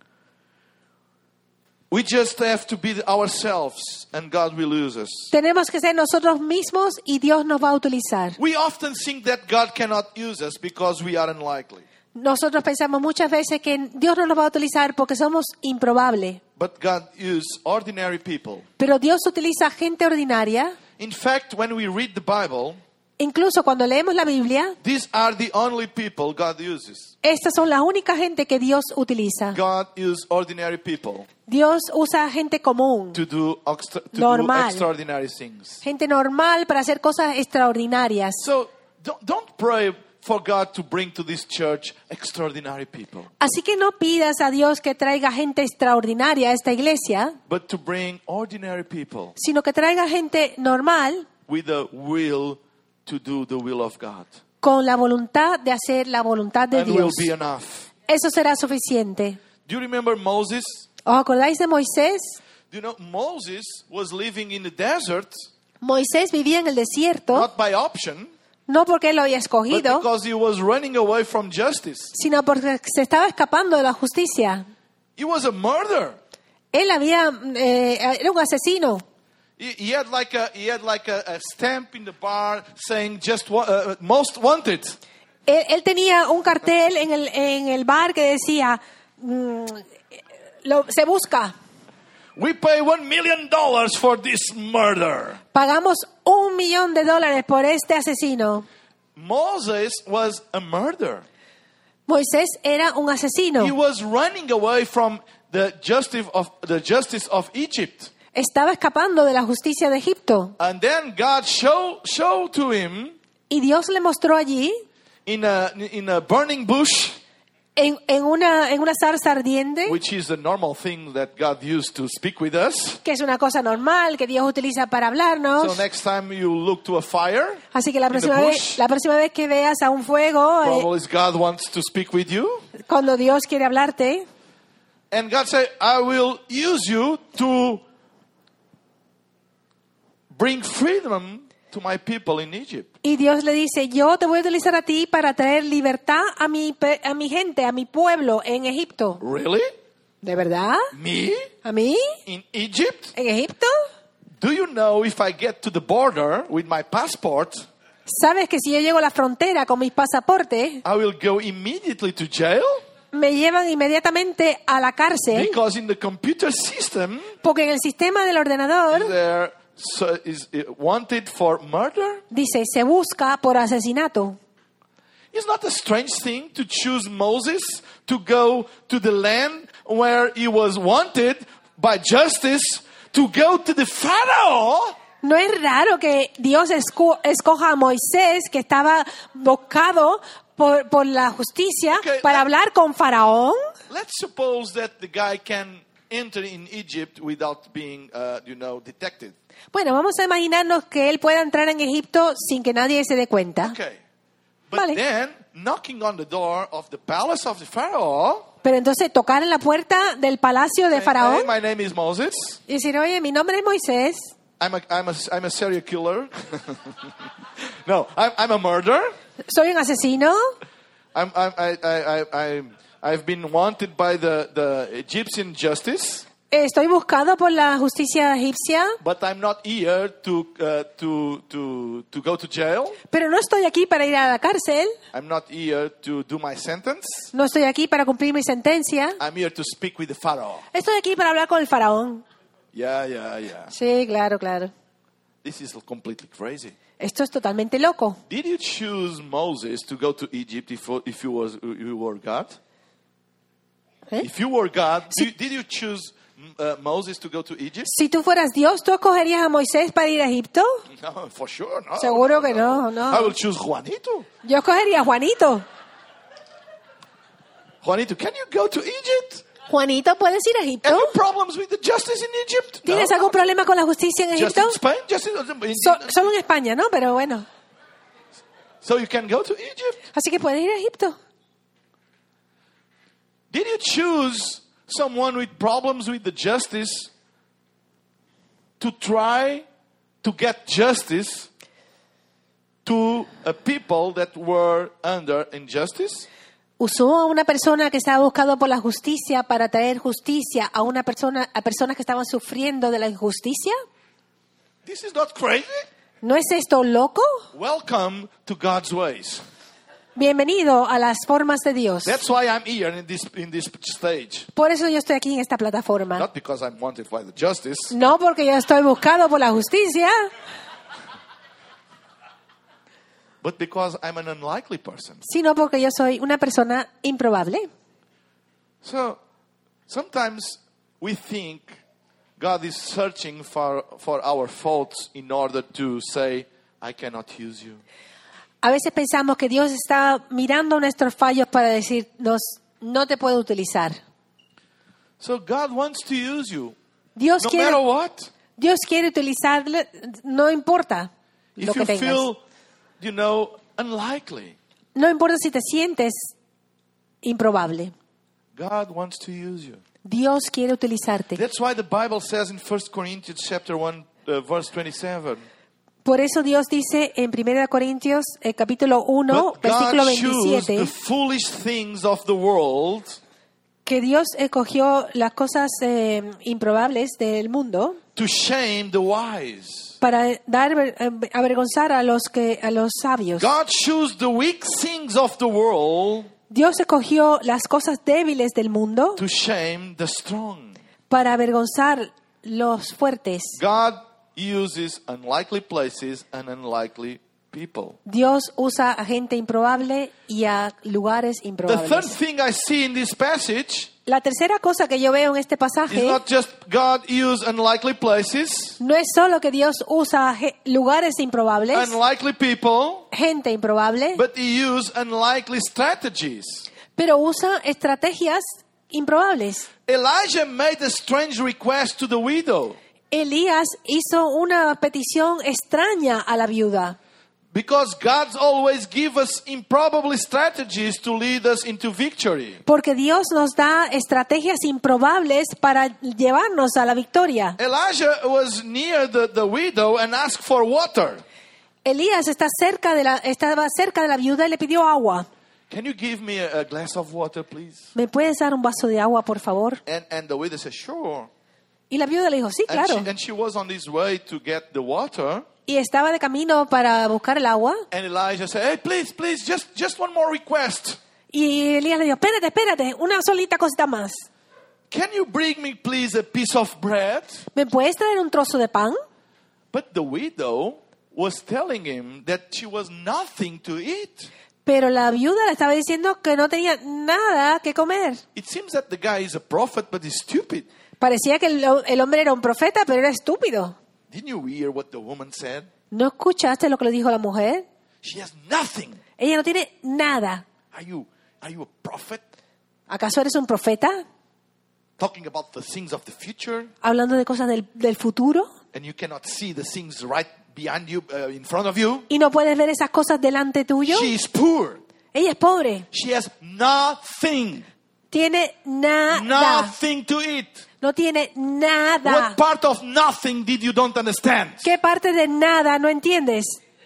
We just have to be ourselves and God will use us. Tenemos que ser nosotros mismos y Dios nos va a utilizar. We often think that God cannot use us because we are unlikely. Nosotros pensamos muchas veces que Dios no nos va a utilizar porque somos improbables. But God uses ordinary people. Pero Dios utiliza gente ordinaria. In fact, when we read the Bible, Incluso cuando leemos la Biblia, these are the only people God uses. estas son las únicas gente que Dios utiliza. God uses ordinary people Dios usa gente común, to do, extra, to do Normal. extraordinary things. gente normal para hacer cosas extraordinarias. So don't, don't pray for God to bring to this church extraordinary people, Así que no pidas a Dios que traiga gente extraordinaria a esta iglesia, but to bring ordinary people sino que traiga gente normal with a will to do the will of God. con la voluntad de hacer la voluntad de And will Dios. be enough. Eso será suficiente. Do you remember Moses? ¿Os acordáis de Moisés? Do you know Moses was living in the desert, Moisés vivía en el desierto, not by option, no porque él lo había but escogido, because he was running away from justice. sino porque se estaba escapando de la justicia. He was a murderer. Él había, eh, era un asesino. He, he had like a he had like a, a stamp in the bar saying just wa- uh, most wanted. Él, él tenía un cartel en el, en el bar que decía, mm, lo- se busca. We pay one million dollars for this murder. Pagamos un millón de dólares por este asesino. Moses was a murderer. Moisés era un asesino. He was running away from the justice of the justice of Egypt. Estaba escapando de la justicia de Egipto. And then God show showed to him Y Dios le mostró allí, in a in a burning bush, en, en, una, en una zarza ardiente, which is a normal thing that God used to speak with us. que es una cosa normal que Dios utiliza para hablarnos. So next time you look to a fire, Así que la in the próxima, bush, vez, la próxima vez que veas a un fuego, eh, probably God wants to speak with you. cuando Dios quiere hablarte, And God said, I will use you to bring freedom to my people in Egypt. y Dios le dice, yo te voy a utilizar a ti para traer libertad a mi, pe- a mi gente, a mi pueblo en Egipto. Really? ¿De verdad? Me? ¿A mí? In Egypt? ¿En Egipto? Do you know if I get to the border with my passport, ¿Sabes que si yo llego a la frontera con mis pasaportes, I will go immediately to jail? me llevan inmediatamente a la cárcel? Because in the computer system, Porque en el sistema del ordenador there so is uh, wanted for murder. dice, se busca por asesinato. It's not a strange thing to choose Moses to go to the land where he was wanted by justice, to go to the Pharaoh. No es raro que Dios esco- escoja a Moisés, que estaba buscado por, por la justicia, Okay, para let- hablar con Faraón. Let's suppose that the guy can enter in Egypt without being, uh, you know, detected. Bueno, vamos a imaginarnos que él pueda entrar en Egipto sin que nadie se dé cuenta. Okay. But Vale. then, knocking on the door of the palace of the Pharaoh, Pero entonces tocar en la puerta del palacio de saying, Faraón hey, my name is Moses. y decir, oye, mi nombre es Moisés, I'm a, I'm a, I'm a serial killer. No, I'm, I'm a murderer. soy un asesino, I'm, I'm, I, I, I, I, I've been wanted by the, the Egyptian justice. Estoy buscado por la justicia egipcia, but I'm not here to uh, to to to go to jail. pero no estoy aquí para ir a la cárcel. I'm not here to do my sentence. No estoy aquí para cumplir mi sentencia. I'm here to speak with the Pharaoh. Estoy aquí para hablar con el faraón. Yeah, yeah, yeah. Sí, claro, claro. This is completely crazy. Esto es totalmente loco. Did you choose Moses to go to Egypt if, if you was if you were God? ¿Eh? If you were God, Sí. did, did you choose uh, Moses to go to Egypt? Si tú fueras Dios, ¿tú escogerías a Moisés para ir a Egipto? No, for sure, no. Seguro que no, no. I will choose Juanito. Yo escogería a Juanito. Juanito, can you go to Egypt? Juanito, ¿puedes ir a Egipto? Any problems with the justice in Egypt? ¿Tienes No. algún problema con la justicia en Just Egipto? in Spain? Just in, in- So- solo en España, ¿no? Pero bueno. so you can go to Egypt. Así que puedes ir a Egipto. Did you choose someone with problems with the justice to try to get justice to a people that were under injustice? Usó a una persona que estaba buscando por la justicia para traer justicia a una persona a personas que estaban sufriendo de la injusticia. This is not crazy. ¿No es esto loco? Welcome to God's ways. Bienvenido a las formas de Dios. That's why I'm here in this in this stage. Por eso yo estoy aquí en esta plataforma. Not because I'm wanted by the justice, No porque yo estoy buscado por la justicia, but because I'm an unlikely person. sino porque yo soy una persona improbable. So sometimes we think God is searching for, for our faults in order to say, I cannot use you. A veces pensamos que Dios está mirando nuestros fallos para decirnos, no te puedo utilizar. So God wants to use you, Dios no quiere, matter what. Dios quiere utilizarle, no importa lo If que you tengas. feel, you know, unlikely, No importa si te sientes improbable. God wants to use you. Dios quiere utilizarte. That's why the Bible says in First Corinthians chapter one, uh, verse twenty-seven, Por eso Dios dice en primera Corintios, eh, capítulo uno, but versículo God chose veintisiete, the foolish things of the world que Dios escogió las cosas eh, improbables del mundo to shame the wise. para dar eh, avergonzar a los que a los sabios. God chose the weak things of the world Dios escogió las cosas débiles del mundo to shame the strong. para avergonzar los fuertes. God uses unlikely places and unlikely people. Dios usa a gente improbable y a lugares The third improbables. thing I see in this passage La tercera cosa que yo veo en este is pasaje not just God use unlikely places, no es solo que Dios usa ge- lugares improbables, unlikely people, gente improbable, but He used unlikely strategies. pero usa estrategias improbables. Elijah made a strange request to the widow Elías hizo una petición extraña a la viuda, because God's always give us improbable strategies to lead us into victory. porque Dios nos da estrategias improbables para llevarnos a la victoria. Elijah was near the, the widow and asked for water. Elías está cerca de la, estaba cerca de la viuda y le pidió agua. Can you give me a, a glass of water, please? ¿Me puedes dar un vaso de agua, por favor? And, and the widow said, sure. Y la viuda le dijo, sí, And, claro. she, and she was on this way to get the water. Y estaba de camino para buscar el agua. And Elijah said, hey, please, please, just, just one more request. Y Elías le dijo, espérate, espérate, una solita cosita más. Can you bring me, please, a piece of bread? ¿Me puedes traer un trozo de pan? But the widow was telling him that she was nothing to eat. Pero la viuda le estaba diciendo que no tenía nada que comer. It seems that the guy is a prophet, but he's stupid. Parecía que el, el hombre era un profeta, pero era estúpido. Didn't you hear what the woman said? ¿No escuchaste lo que le dijo la mujer? She has nothing. Ella no tiene nada. Are you, are you a prophet? ¿Acaso eres un profeta? Talking about the things of the future, Hablando de cosas del, del futuro. and you cannot see the things right behind you, uh, in front of you. ¿Y no puedes ver esas cosas delante tuyo? She is poor. Ella es pobre. She has nothing. Tiene nada. Nothing to eat. No tiene nada. What part of nothing did you don't understand? ¿Qué parte de nada no entiendes?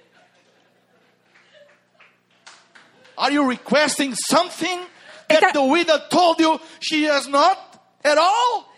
Are you requesting something that Está- the widow told you she has not at all?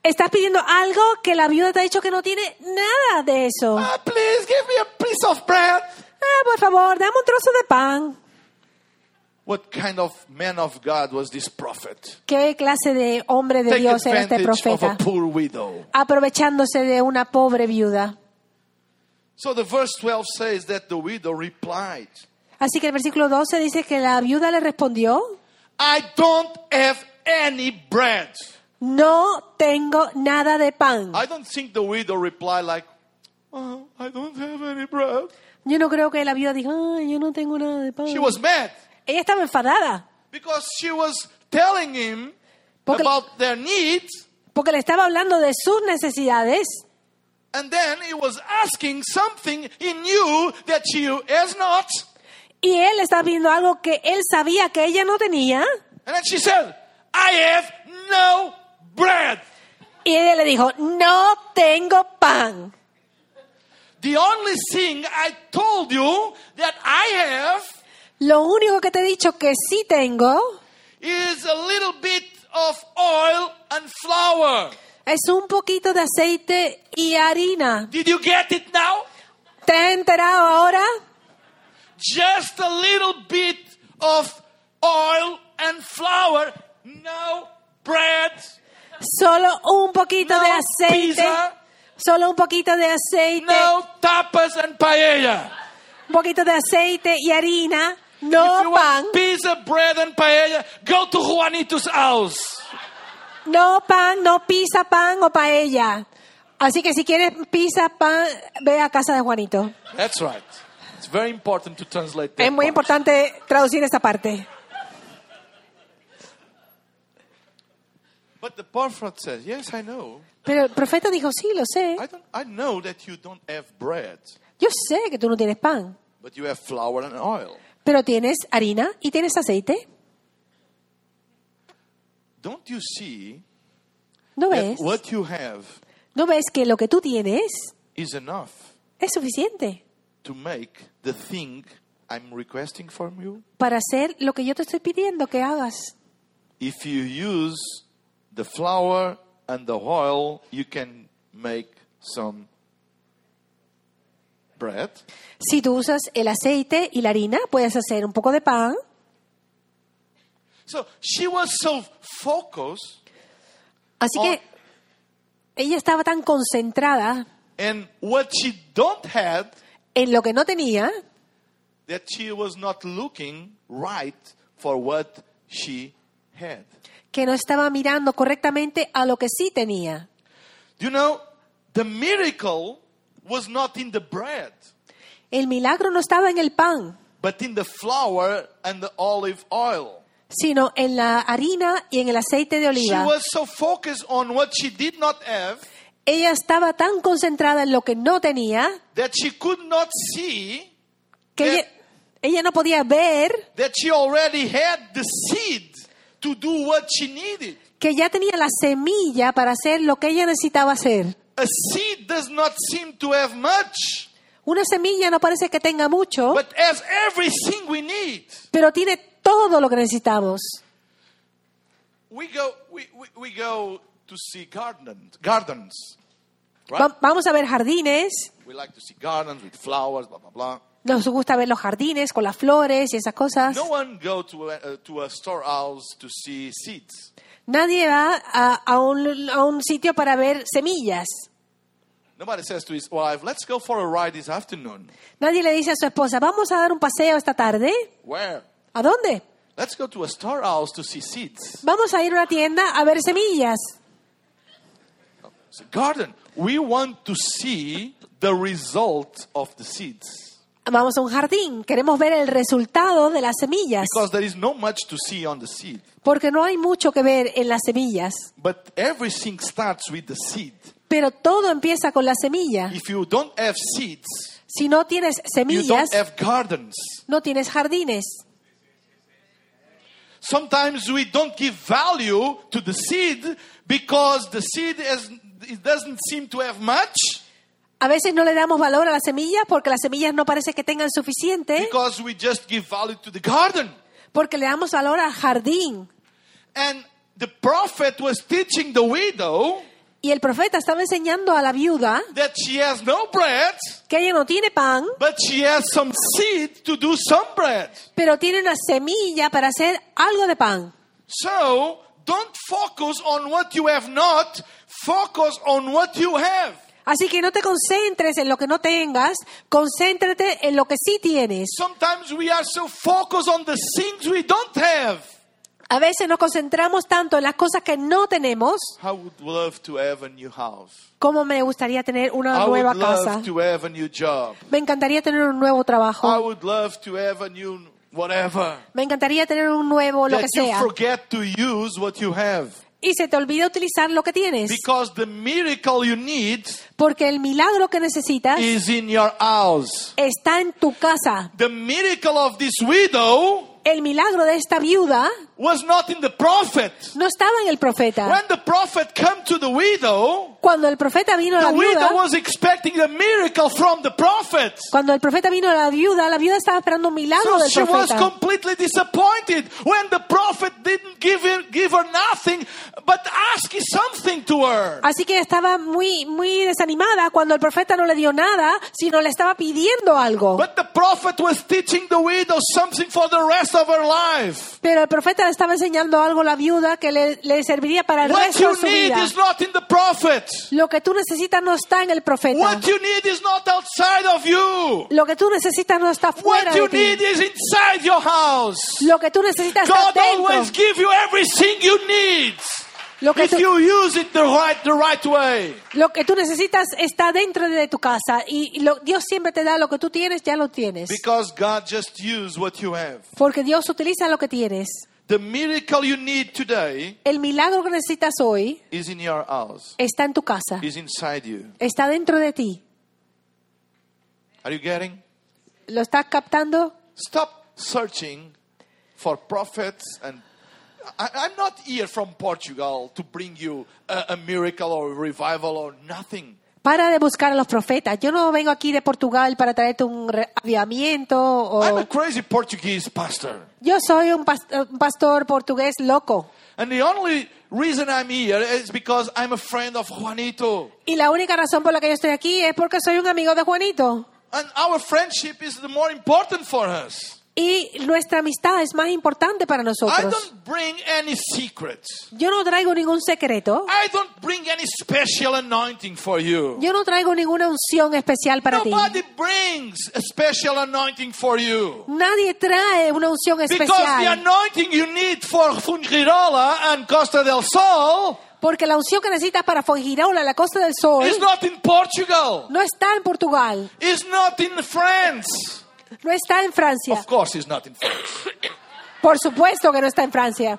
Estás pidiendo algo que la viuda te ha dicho que no tiene nada de eso. Ah, please give me a piece of bread. Ah, por favor, dame un trozo de pan. What kind of man of God was this prophet? ¿Qué clase de hombre de Take Dios era este advantage of profeta? a poor widow. Aprovechándose de una pobre viuda. So the verse twelve says that the widow replied, Así que el versículo doce dice que la viuda le respondió, I don't have any bread. no tengo nada de pan. I don't think the widow replied like, oh, I don't have any bread. Yo no creo que la viuda dijo, ay, yo no tengo nada de pan. She was mad Ella estaba enfadada because she was telling him Porque- about their needs, porque le estaba hablando de sus necesidades and then he was asking something he knew that she has not. y él le estaba pidiendo algo que él sabía que ella no tenía. And then she said, I have no bread. Y ella le dijo, no tengo pan. The only thing I told you that I have Lo único que te he dicho que sí tengo is a little bit of oil and flour. es un poquito de aceite y harina. Did you get it now? ¿Te has enterado ahora? Just a little bit of oil and flour. No bread. Solo un poquito No de aceite. pizza. Solo un poquito de aceite. No tapas and paella. Un poquito de aceite y harina. If No you pan. want pizza, bread and paella, go to Juanito's house. No pan, no pizza, pan o paella. Así que si quieres pizza, pan, ve a casa de Juanito. That's right. It's very important to translate that Es muy part. importante traducir esta parte. But the prophet says, yes, I know. Pero el profeta dijo, sí, lo sé. I, don't, I know that you don't have bread, Yo sé que tú no tienes pan, but you have flour and oil. pero tienes harina y tienes aceite. Don't you see ¿No that ves? what you have ¿No ves que lo que tú tienes is enough es suficiente to make the thing I'm requesting from you? para hacer lo que yo te estoy pidiendo que hagas? If you use the flour and the oil, you can make some bread. Si tú usas el aceite y la harina, puedes hacer un poco de pan. So she was so focused Así Oh. que ella estaba tan concentrada in what she don't have en lo que no tenía that she was not looking right for what she had. que no estaba mirando correctamente a lo que sí tenía. You know, the miracle was not in the bread, El milagro no estaba en el pan, but in the flour and the olive oil. sino en la harina y en el aceite de She oliva. was so focused on what she did not have Ella estaba tan concentrada en lo que no tenía that she could not see que Yeah. ella, ella no podía ver that she already had the seed to do what she needed. que ya tenía la semilla para hacer lo que ella necesitaba hacer. A seed does not seem to have much, Una semilla no parece que tenga mucho, but has everything we need. pero tiene todo lo que necesitamos. We go, we, we, we go to see gardens, gardens, right? Va- vamos a ver jardines. We like to see gardens with flowers, blah, blah, blah. Nos gusta ver los jardines con las flores y esas cosas. No one go to a, uh, to a storehouse to see seeds. Nadie va a, a un, a un sitio para ver semillas. Nobody says to his wife, let's go for a ride this afternoon. Nadie le dice a su esposa, vamos a dar un paseo esta tarde. Where? ¿A dónde? Let's go to a storehouse to see seeds. Vamos a ir a una tienda a ver semillas. It's a garden. We want to see the result of the seeds. Vamos a un jardín. Queremos ver el resultado de las semillas. Because there is no much to see on the seed. Porque no hay mucho que ver en las semillas. But everything starts with the seed. Pero todo empieza con la semilla. If you don't have seeds, Si no tienes you semillas, don't have gardens. no tienes jardines. Sometimes we don't give value to the seed because the seed is, it doesn't seem to have much, A veces no le damos valor a las semillas porque las semillas no parece que tengan suficiente. because we just give value to the garden. Porque le damos valor al jardín. And the prophet was teaching the widow Y el profeta estaba enseñando a la viuda that she has no bread, que ella no tiene pan, but she has some seed to do some bread. pero tiene una semilla para hacer algo de pan. So, don't focus on what you have not, focus on what you have. Así que no te concentres en lo que no tengas, concéntrate en lo que sí tienes. Sometimes we are so focused on the things we don't have. A veces nos concentramos tanto en las cosas que no tenemos, I would love to have a new house. como me gustaría tener una I nueva would love casa. to have a new job. Me encantaría tener un nuevo I trabajo. would love to have a new whatever. Me encantaría tener un nuevo lo que That you sea. forget to use what you have. Y se te olvida utilizar lo que tienes. Because the miracle you need Porque el milagro que necesitas is in your house. está en tu casa. The miracle of this widow El milagro de esta viuda was not in the prophet. no estaba en el profeta. When the prophet came to the widow, Cuando el profeta vino a the la widow viuda, was expecting the miracle from the prophet. cuando el profeta vino a la viuda, la viuda estaba esperando un milagro So del she was profeta. completely disappointed when the prophet didn't give her, give her nothing, but asked something to her. Así que estaba muy, muy desanimada cuando el profeta no le dio nada, sino le estaba pidiendo algo. But the prophet was teaching the widow something for the rest of her life. Pero el profeta le estaba enseñando algo a la viuda que le, le serviría para el What resto you de su need vida. is not in the prophet. Lo que tú necesitas no está en el profeta. What you need is not outside of you. Lo que tú necesitas no está fuera What de you ti. need is inside your house. Lo que tú necesitas está God always dentro. gives you everything you need. Lo que, If tú, you use it the right, the right way. lo que tú necesitas está dentro de tu casa. Y lo- Dios siempre te da lo que tú tienes, ya lo tienes. Because God just used what you have. Porque Dios utiliza lo que tienes. The miracle you need today El milagro que necesitas hoy is in your house. está en tu casa. Is inside you. Está dentro de ti. Are you getting? ¿Lo estás captando? Stop searching for prophets and I, I'm not here from Portugal to bring you a, a miracle or a revival or nothing. Para de buscar a los profetas. Yo no vengo aquí de Portugal para traerte un re- avivamiento. I'm a O... crazy Portuguese pastor. Yo soy un, pas- un pastor portugués loco. And the only reason I'm here is because I'm a friend of Juanito. Y la única razón por la que yo estoy aquí es porque soy un amigo de Juanito. And our friendship is the more important for us. Y nuestra amistad es más importante para I nosotros. don't bring any secrets. Yo no traigo ningún secreto. I don't bring any special anointing for you. Yo no traigo ninguna unción especial para ti. Nobody brings a special anointing for you. Nadie trae una unción Because the especial. anointing you need for Fungirola and Costa del Sol Porque la unción que necesitas para Fuengirola, la Costa del Sol, is not in Portugal. no está en Portugal. It's not in France. No está en Francia. Of course it's not in France. Por supuesto que no está en Francia.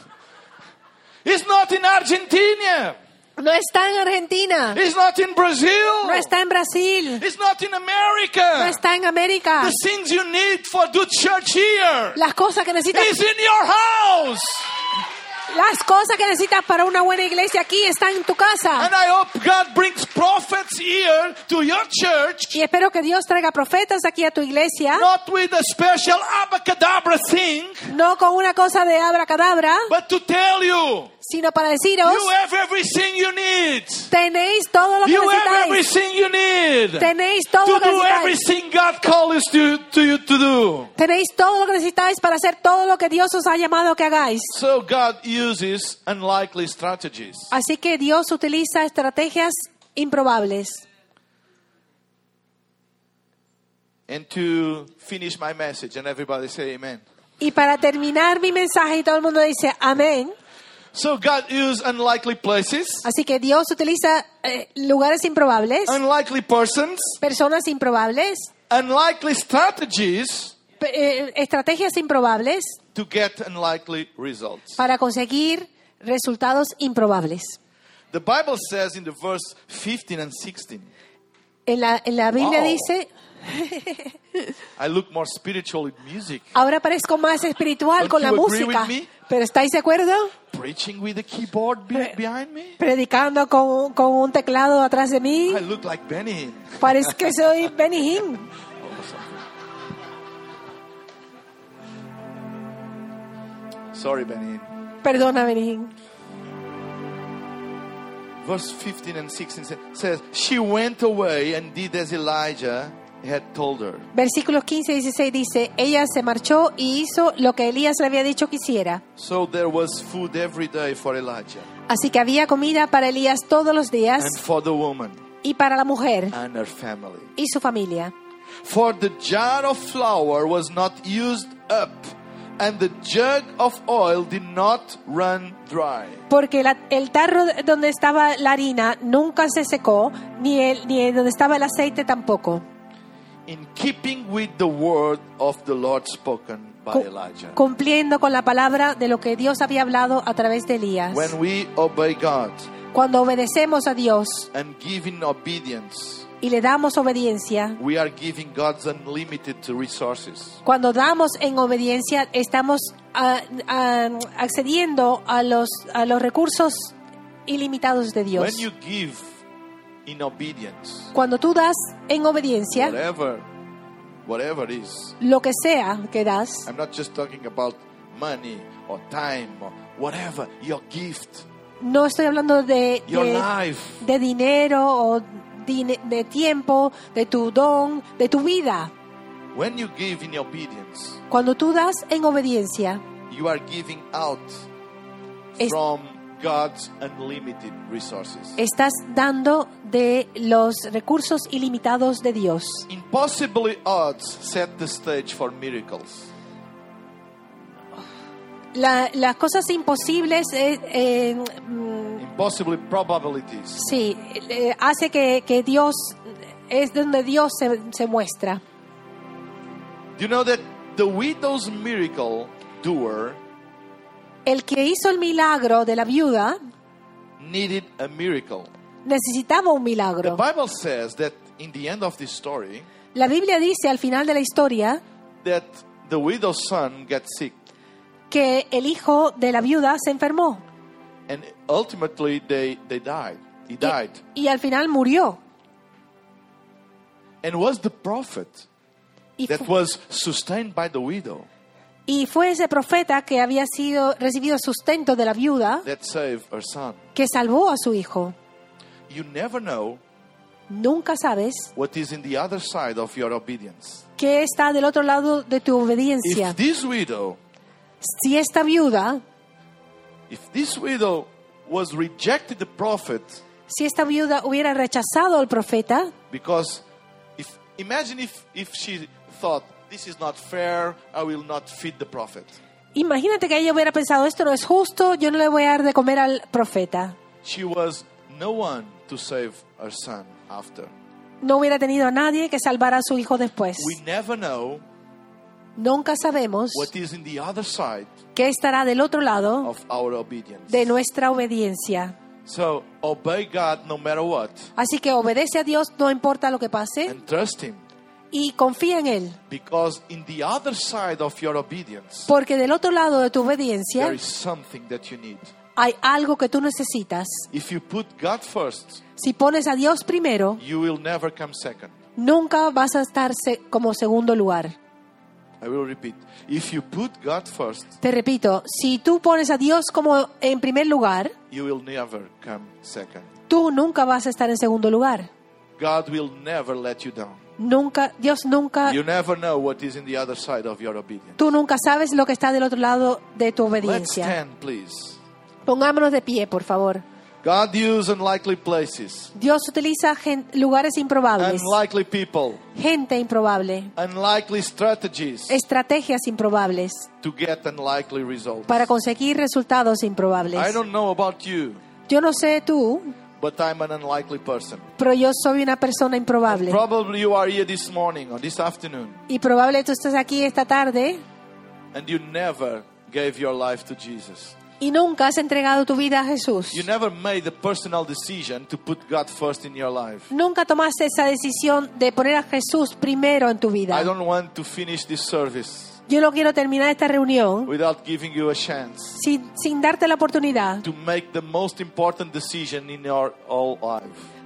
It's not in Argentina. No está en Argentina. It's not in Brazil. No está en Brasil. It's not in No America. está en América. The things you need for the church here Las cosas que necesitas, is in your house. las cosas que necesitas para una buena iglesia aquí están en tu casa. And I hope God brings prophets here to your church, Y espero que Dios traiga profetas aquí a tu iglesia, not with a special abacadabra thing, no con una cosa de abracadabra, but to tell you, sino para deciros, you have everything you need. tenéis todo lo que You have necesitáis. everything you need Tenéis todo to lo que do necesitáis. everything God calls to, to you to do. Tenéis todo lo que necesitáis para hacer todo lo que Dios os ha llamado que hagáis. So God uses unlikely strategies. Así que Dios utiliza estrategias improbables. And to finish my message, and everybody say amen. Y para terminar mi mensaje y todo el mundo dice amén. So God uses unlikely places, Así que Dios utiliza eh, lugares improbables, unlikely persons, personas improbables, unlikely strategies pe- eh, estrategias improbables to get unlikely results. para conseguir resultados improbables. The Bible says in the verse fifteen and sixteen, En la, en la Biblia Wow. dice, I look more spiritual in music. ahora parezco más espiritual Don't con la you agree música. with me? ¿Pero estáis de acuerdo? Preaching with a keyboard be- behind me? Predicando con, con un teclado atrás de mí. I look like Benny. Parece que soy Benny Hinn. Sorry, Benny. Perdona, Benny Hinn. verse fifteen and sixteen says, she went away and did as Elijah had told her. Versículos quince y dieciséis dice, ella se marchó y hizo lo que Elías le había dicho que hiciera. So there was food every day for Elijah Así que había comida para Elías todos los días and for the woman y para la mujer and her family. y su familia. For the jar of flour was not used up, and the jug of oil did not run dry. Porque la- el tarro donde estaba la harina nunca se secó, ni, el, ni donde estaba el aceite tampoco. In keeping with the word of the Lord spoken by Cu- Elijah. cumpliendo con la palabra de lo que Dios había hablado a través de Elías. When we obey God Cuando obedecemos a Dios and give in obedience, y le damos obediencia, we are giving God's unlimited resources. cuando damos en obediencia, estamos ah, ah, accediendo a los, a los recursos ilimitados de Dios. When you give in obedience, Cuando tú das en obediencia, whatever, whatever it is, lo que sea que das, I'm not just talking about money or time or whatever, your gift, no estoy hablando de, your de, life. de dinero o dine- de tiempo, de tu don, de tu vida. When you give in obedience, Cuando tú das en obediencia, you are giving out Es- from God's unlimited resources. estás dando de los recursos ilimitados de Dios. Impossibly odds set the stage for miracles. La- las cosas imposibles, eh, eh, mm, Impossibly probabilities. sí, eh, hace que, que Dios, es donde Dios se, se muestra. Do you know that the widow's miracle doer El que hizo el milagro de la viuda needed a miracle? necesitaba un The milagro. Bible says that in the end of this story, La Biblia dice al final de la historia that the widow's son got sick, que el hijo de la viuda se enfermó and ultimately they, they died. He died. y, y al final murió. And was the prophet Y, that fu- was sustained by the widow y fue ese profeta que había sido recibido sustento de la viuda that saved her son. que salvó a su hijo. You never know Nunca sabes what is in the other side of your obedience. qué está del otro lado de tu obediencia. If this widow, Si esta viuda, if this widow was rejected the prophet, si esta viuda hubiera rechazado al profeta, because if imagine if if she thought this is not fair, I will not feed the prophet. imagínate que ella hubiera pensado, esto no es justo, yo no le voy a dar de comer al profeta. She was no one to save her son after. No hubiera tenido a nadie que salvara a su hijo después. We never know Nunca sabemos what is in the other side qué estará del otro lado of our obedience. de nuestra obediencia. So obey God no matter what, Así que obedece a Dios, no importa lo que pase, and trust Him, y confía en Él. because in the other side of your obedience, Porque del otro lado de tu there obediencia is something that you need. hay algo que tú necesitas. If you put God first, Si pones a Dios primero, you will never come second. nunca vas a estar se- como segundo lugar. I will repeat. If you put God first, Te repito, si tú pones a Dios como en primer lugar, you will never come second. tú nunca vas a estar en segundo lugar. God will never let you down. Nunca, Dios nunca, You never know what is in the other side of your obedience. tú nunca sabes lo que está del otro lado de tu Let's obediencia. stand, please. Pongámonos de pie, por favor. God used unlikely places, Dios utiliza gen- lugares improbables, unlikely people, gente improbable, unlikely strategies estrategias improbables to get unlikely results. para conseguir resultados improbables. I don't know about you, Yo no sé tú, but I'm an unlikely person. pero yo soy una persona improbable. Probably you are here this morning or this afternoon Y probable tú estés aquí esta tarde and you never gave your life to Jesus. y nunca has entregado tu vida a Jesús. You never made the personal decision to put God first in your life. Nunca tomaste esa decisión de poner a Jesús primero en tu vida. I don't want to finish this service Yo no quiero terminar esta reunión without giving you a chance sin, sin darte la oportunidad to make the most important decision in your whole life.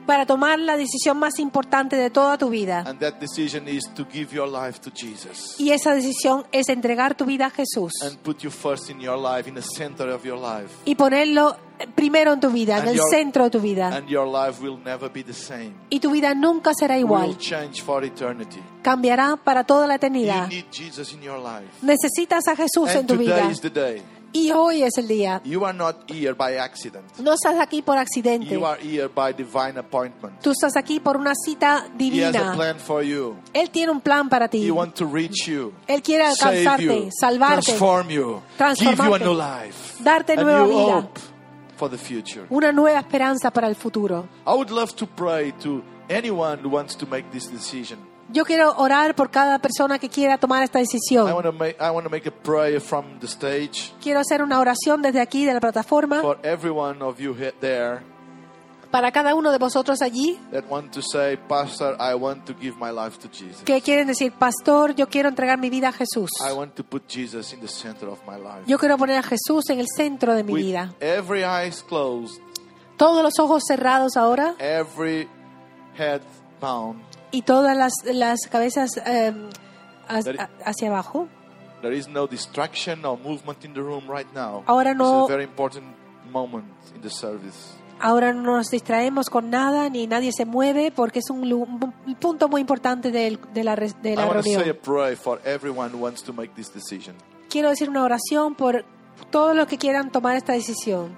para tomar la decisión más importante de toda tu vida. And that decision is to give your life to Jesus. Y esa decisión es entregar tu vida a Jesús. And put you first in your life, in the center of your life. Y ponerlo primero en tu vida, en And el your- centro de tu vida. And your life will never be the same. Y tu vida nunca será It will igual. change for eternity. Cambiará para toda la You eternidad. need Jesus in your life. Necesitas a Jesús en And tu today vida. is the day. Y hoy es el día. You are not here by accident. No estás aquí por accidente. You are here by divine appointment. Tú estás aquí por una cita He has a divina. plan for you. Él tiene un plan para ti. He wants to reach you, Él quiere save alcanzarte, you, salvarte, transform you, give you a transformarte, new life, darte a nueva new vida. hope for the future. una nueva esperanza para el futuro. I would love to pray to anyone who wants to make this decision. Yo quiero orar por cada persona que quiera tomar esta I decisión. want to make I want to make a prayer from the stage Quiero hacer una oración desde aquí, de la plataforma, for every one of you he- there para cada uno de vosotros allí, that want to say, Pastor, I want to give my life to Jesus. que quieren decir, Pastor, yo quiero entregar mi vida a Jesús. I want to put Jesus in the center of my life. Yo quiero poner a Jesús en el centro de mi With vida. every eyes closed, Todos los ojos cerrados ahora every head bowed, y todas las, las cabezas eh, has- That- hacia abajo. there is no distraction or movement in the room right now. Ahora no- It's a very important moment in the service. Ahora no nos distraemos con nada, ni nadie se mueve, porque es un, lu- un punto muy importante del- de, la, re- de I la want to say a reunión. prayer for everyone who wants to make this decision. Quiero decir una oración por todos los que quieran tomar esta decisión.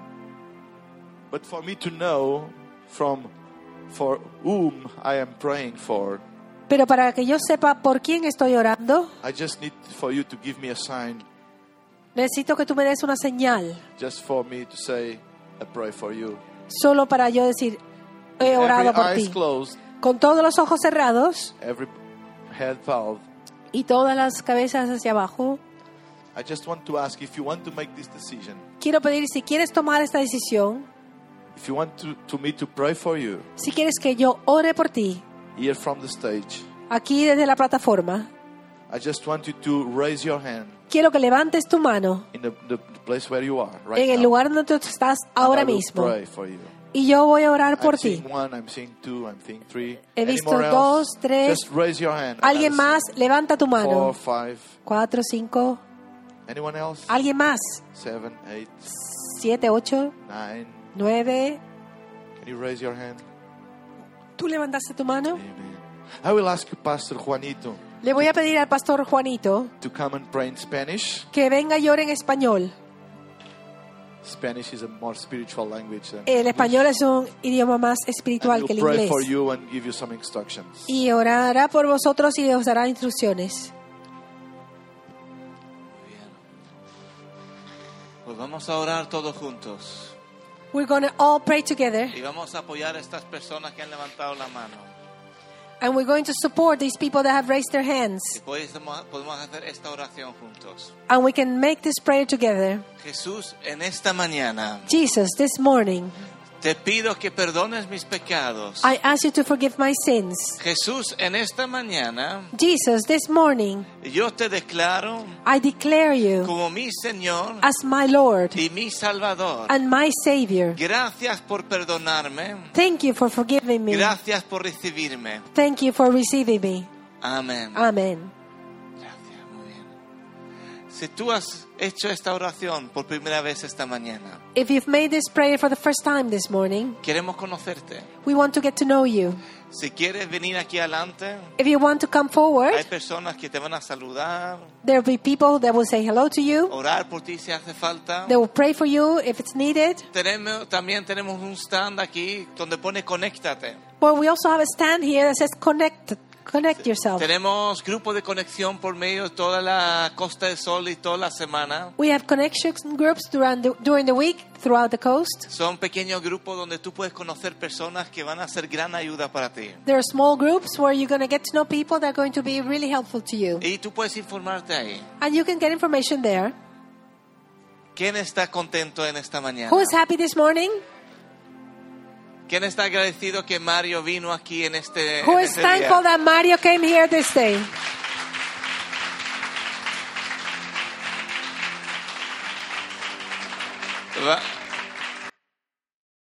But for me to know from for whom I am praying for, Pero para que yo sepa por quién estoy orando, I just need for you to give me a sign, necesito que tú me des una señal, just for me to say, I pray for you. solo para yo decir, he orado Every por eyes ti. closed, Con todos los ojos cerrados every head bowed. y todas las cabezas hacia abajo, I just want to ask if you want to make this decision, quiero pedir, si quieres tomar esta decisión, if you want to, to me to pray for you, si quieres que yo ore por ti, here from the stage, aquí desde la plataforma, I just want you to raise your hand quiero que levantes tu mano in the, the place where you are right en el now. lugar donde tú estás And I ahora will mismo. pray for you. Y yo voy a orar por I'm ti. seeing one, I'm seeing two, I'm seeing three. He Any visto more else? dos, tres. Just raise your hand. ¿Alguien I'll más? see. Levanta tu Four, mano. five. Cuatro, cinco. Anyone else? ¿Alguien más? Seven, eight, Siete, ocho, nine. nueve. Can you raise your hand? ¿Tú levantaste tu mano? Amen. I will ask you, Pastor Juanito, Le voy a pedir al pastor Juanito to come and pray in Spanish. que venga y ore en español. Spanish is a more spiritual language than El español es un idioma más And espiritual que we'll el pray inglés. for you and give you some instructions. Y orará por vosotros y os dará instrucciones. Bien. Pues vamos a orar todos juntos We're going to all pray together y vamos a apoyar a estas personas que han levantado la mano. and we're going to support these people that have raised their hands. Y podemos, podemos hacer esta oración juntos. And we can make this prayer together. Jesús, en esta mañana Jesus, this morning, te pido que perdones mis pecados. I ask you to forgive my sins. Jesús, en esta mañana Jesus, this morning, yo te declaro I declare you como mi Señor as my Lord y mi Salvador. and my Savior. Gracias por perdonarme. Thank you for forgiving me. Gracias por recibirme. Thank you for receiving me. Amén. Amen. Gracias, muy bien. Si tú has hecho esta oración por primera vez esta mañana, If you've made this prayer for the first time this morning, queremos conocerte. we want to get to know you. Si quieres venir aquí adelante, If you want to come hay forward, personas que te van a saludar, there will be people that will say hello to you. orar por ti si hace falta. They will pray for you if it's needed. Tenemos, también tenemos un stand aquí donde pone conéctate. But we also have a stand here that says connect, connect yourself. Tenemos grupos de conexión por medio de toda la Costa del Sol y toda la semana. We have connection groups during the, during the week throughout the coast. Son pequeños grupos donde tú puedes conocer personas que van a ser gran ayuda para ti. There are small groups where you're going to get to know people that are going to be really helpful to you. Y tú puedes informarte ahí. And you can get information there. ¿Quién está contento en esta mañana? Who is happy this morning? ¿Quién está agradecido que Mario vino aquí en este, Who en is este thankful día? that Mario came here this day? Va-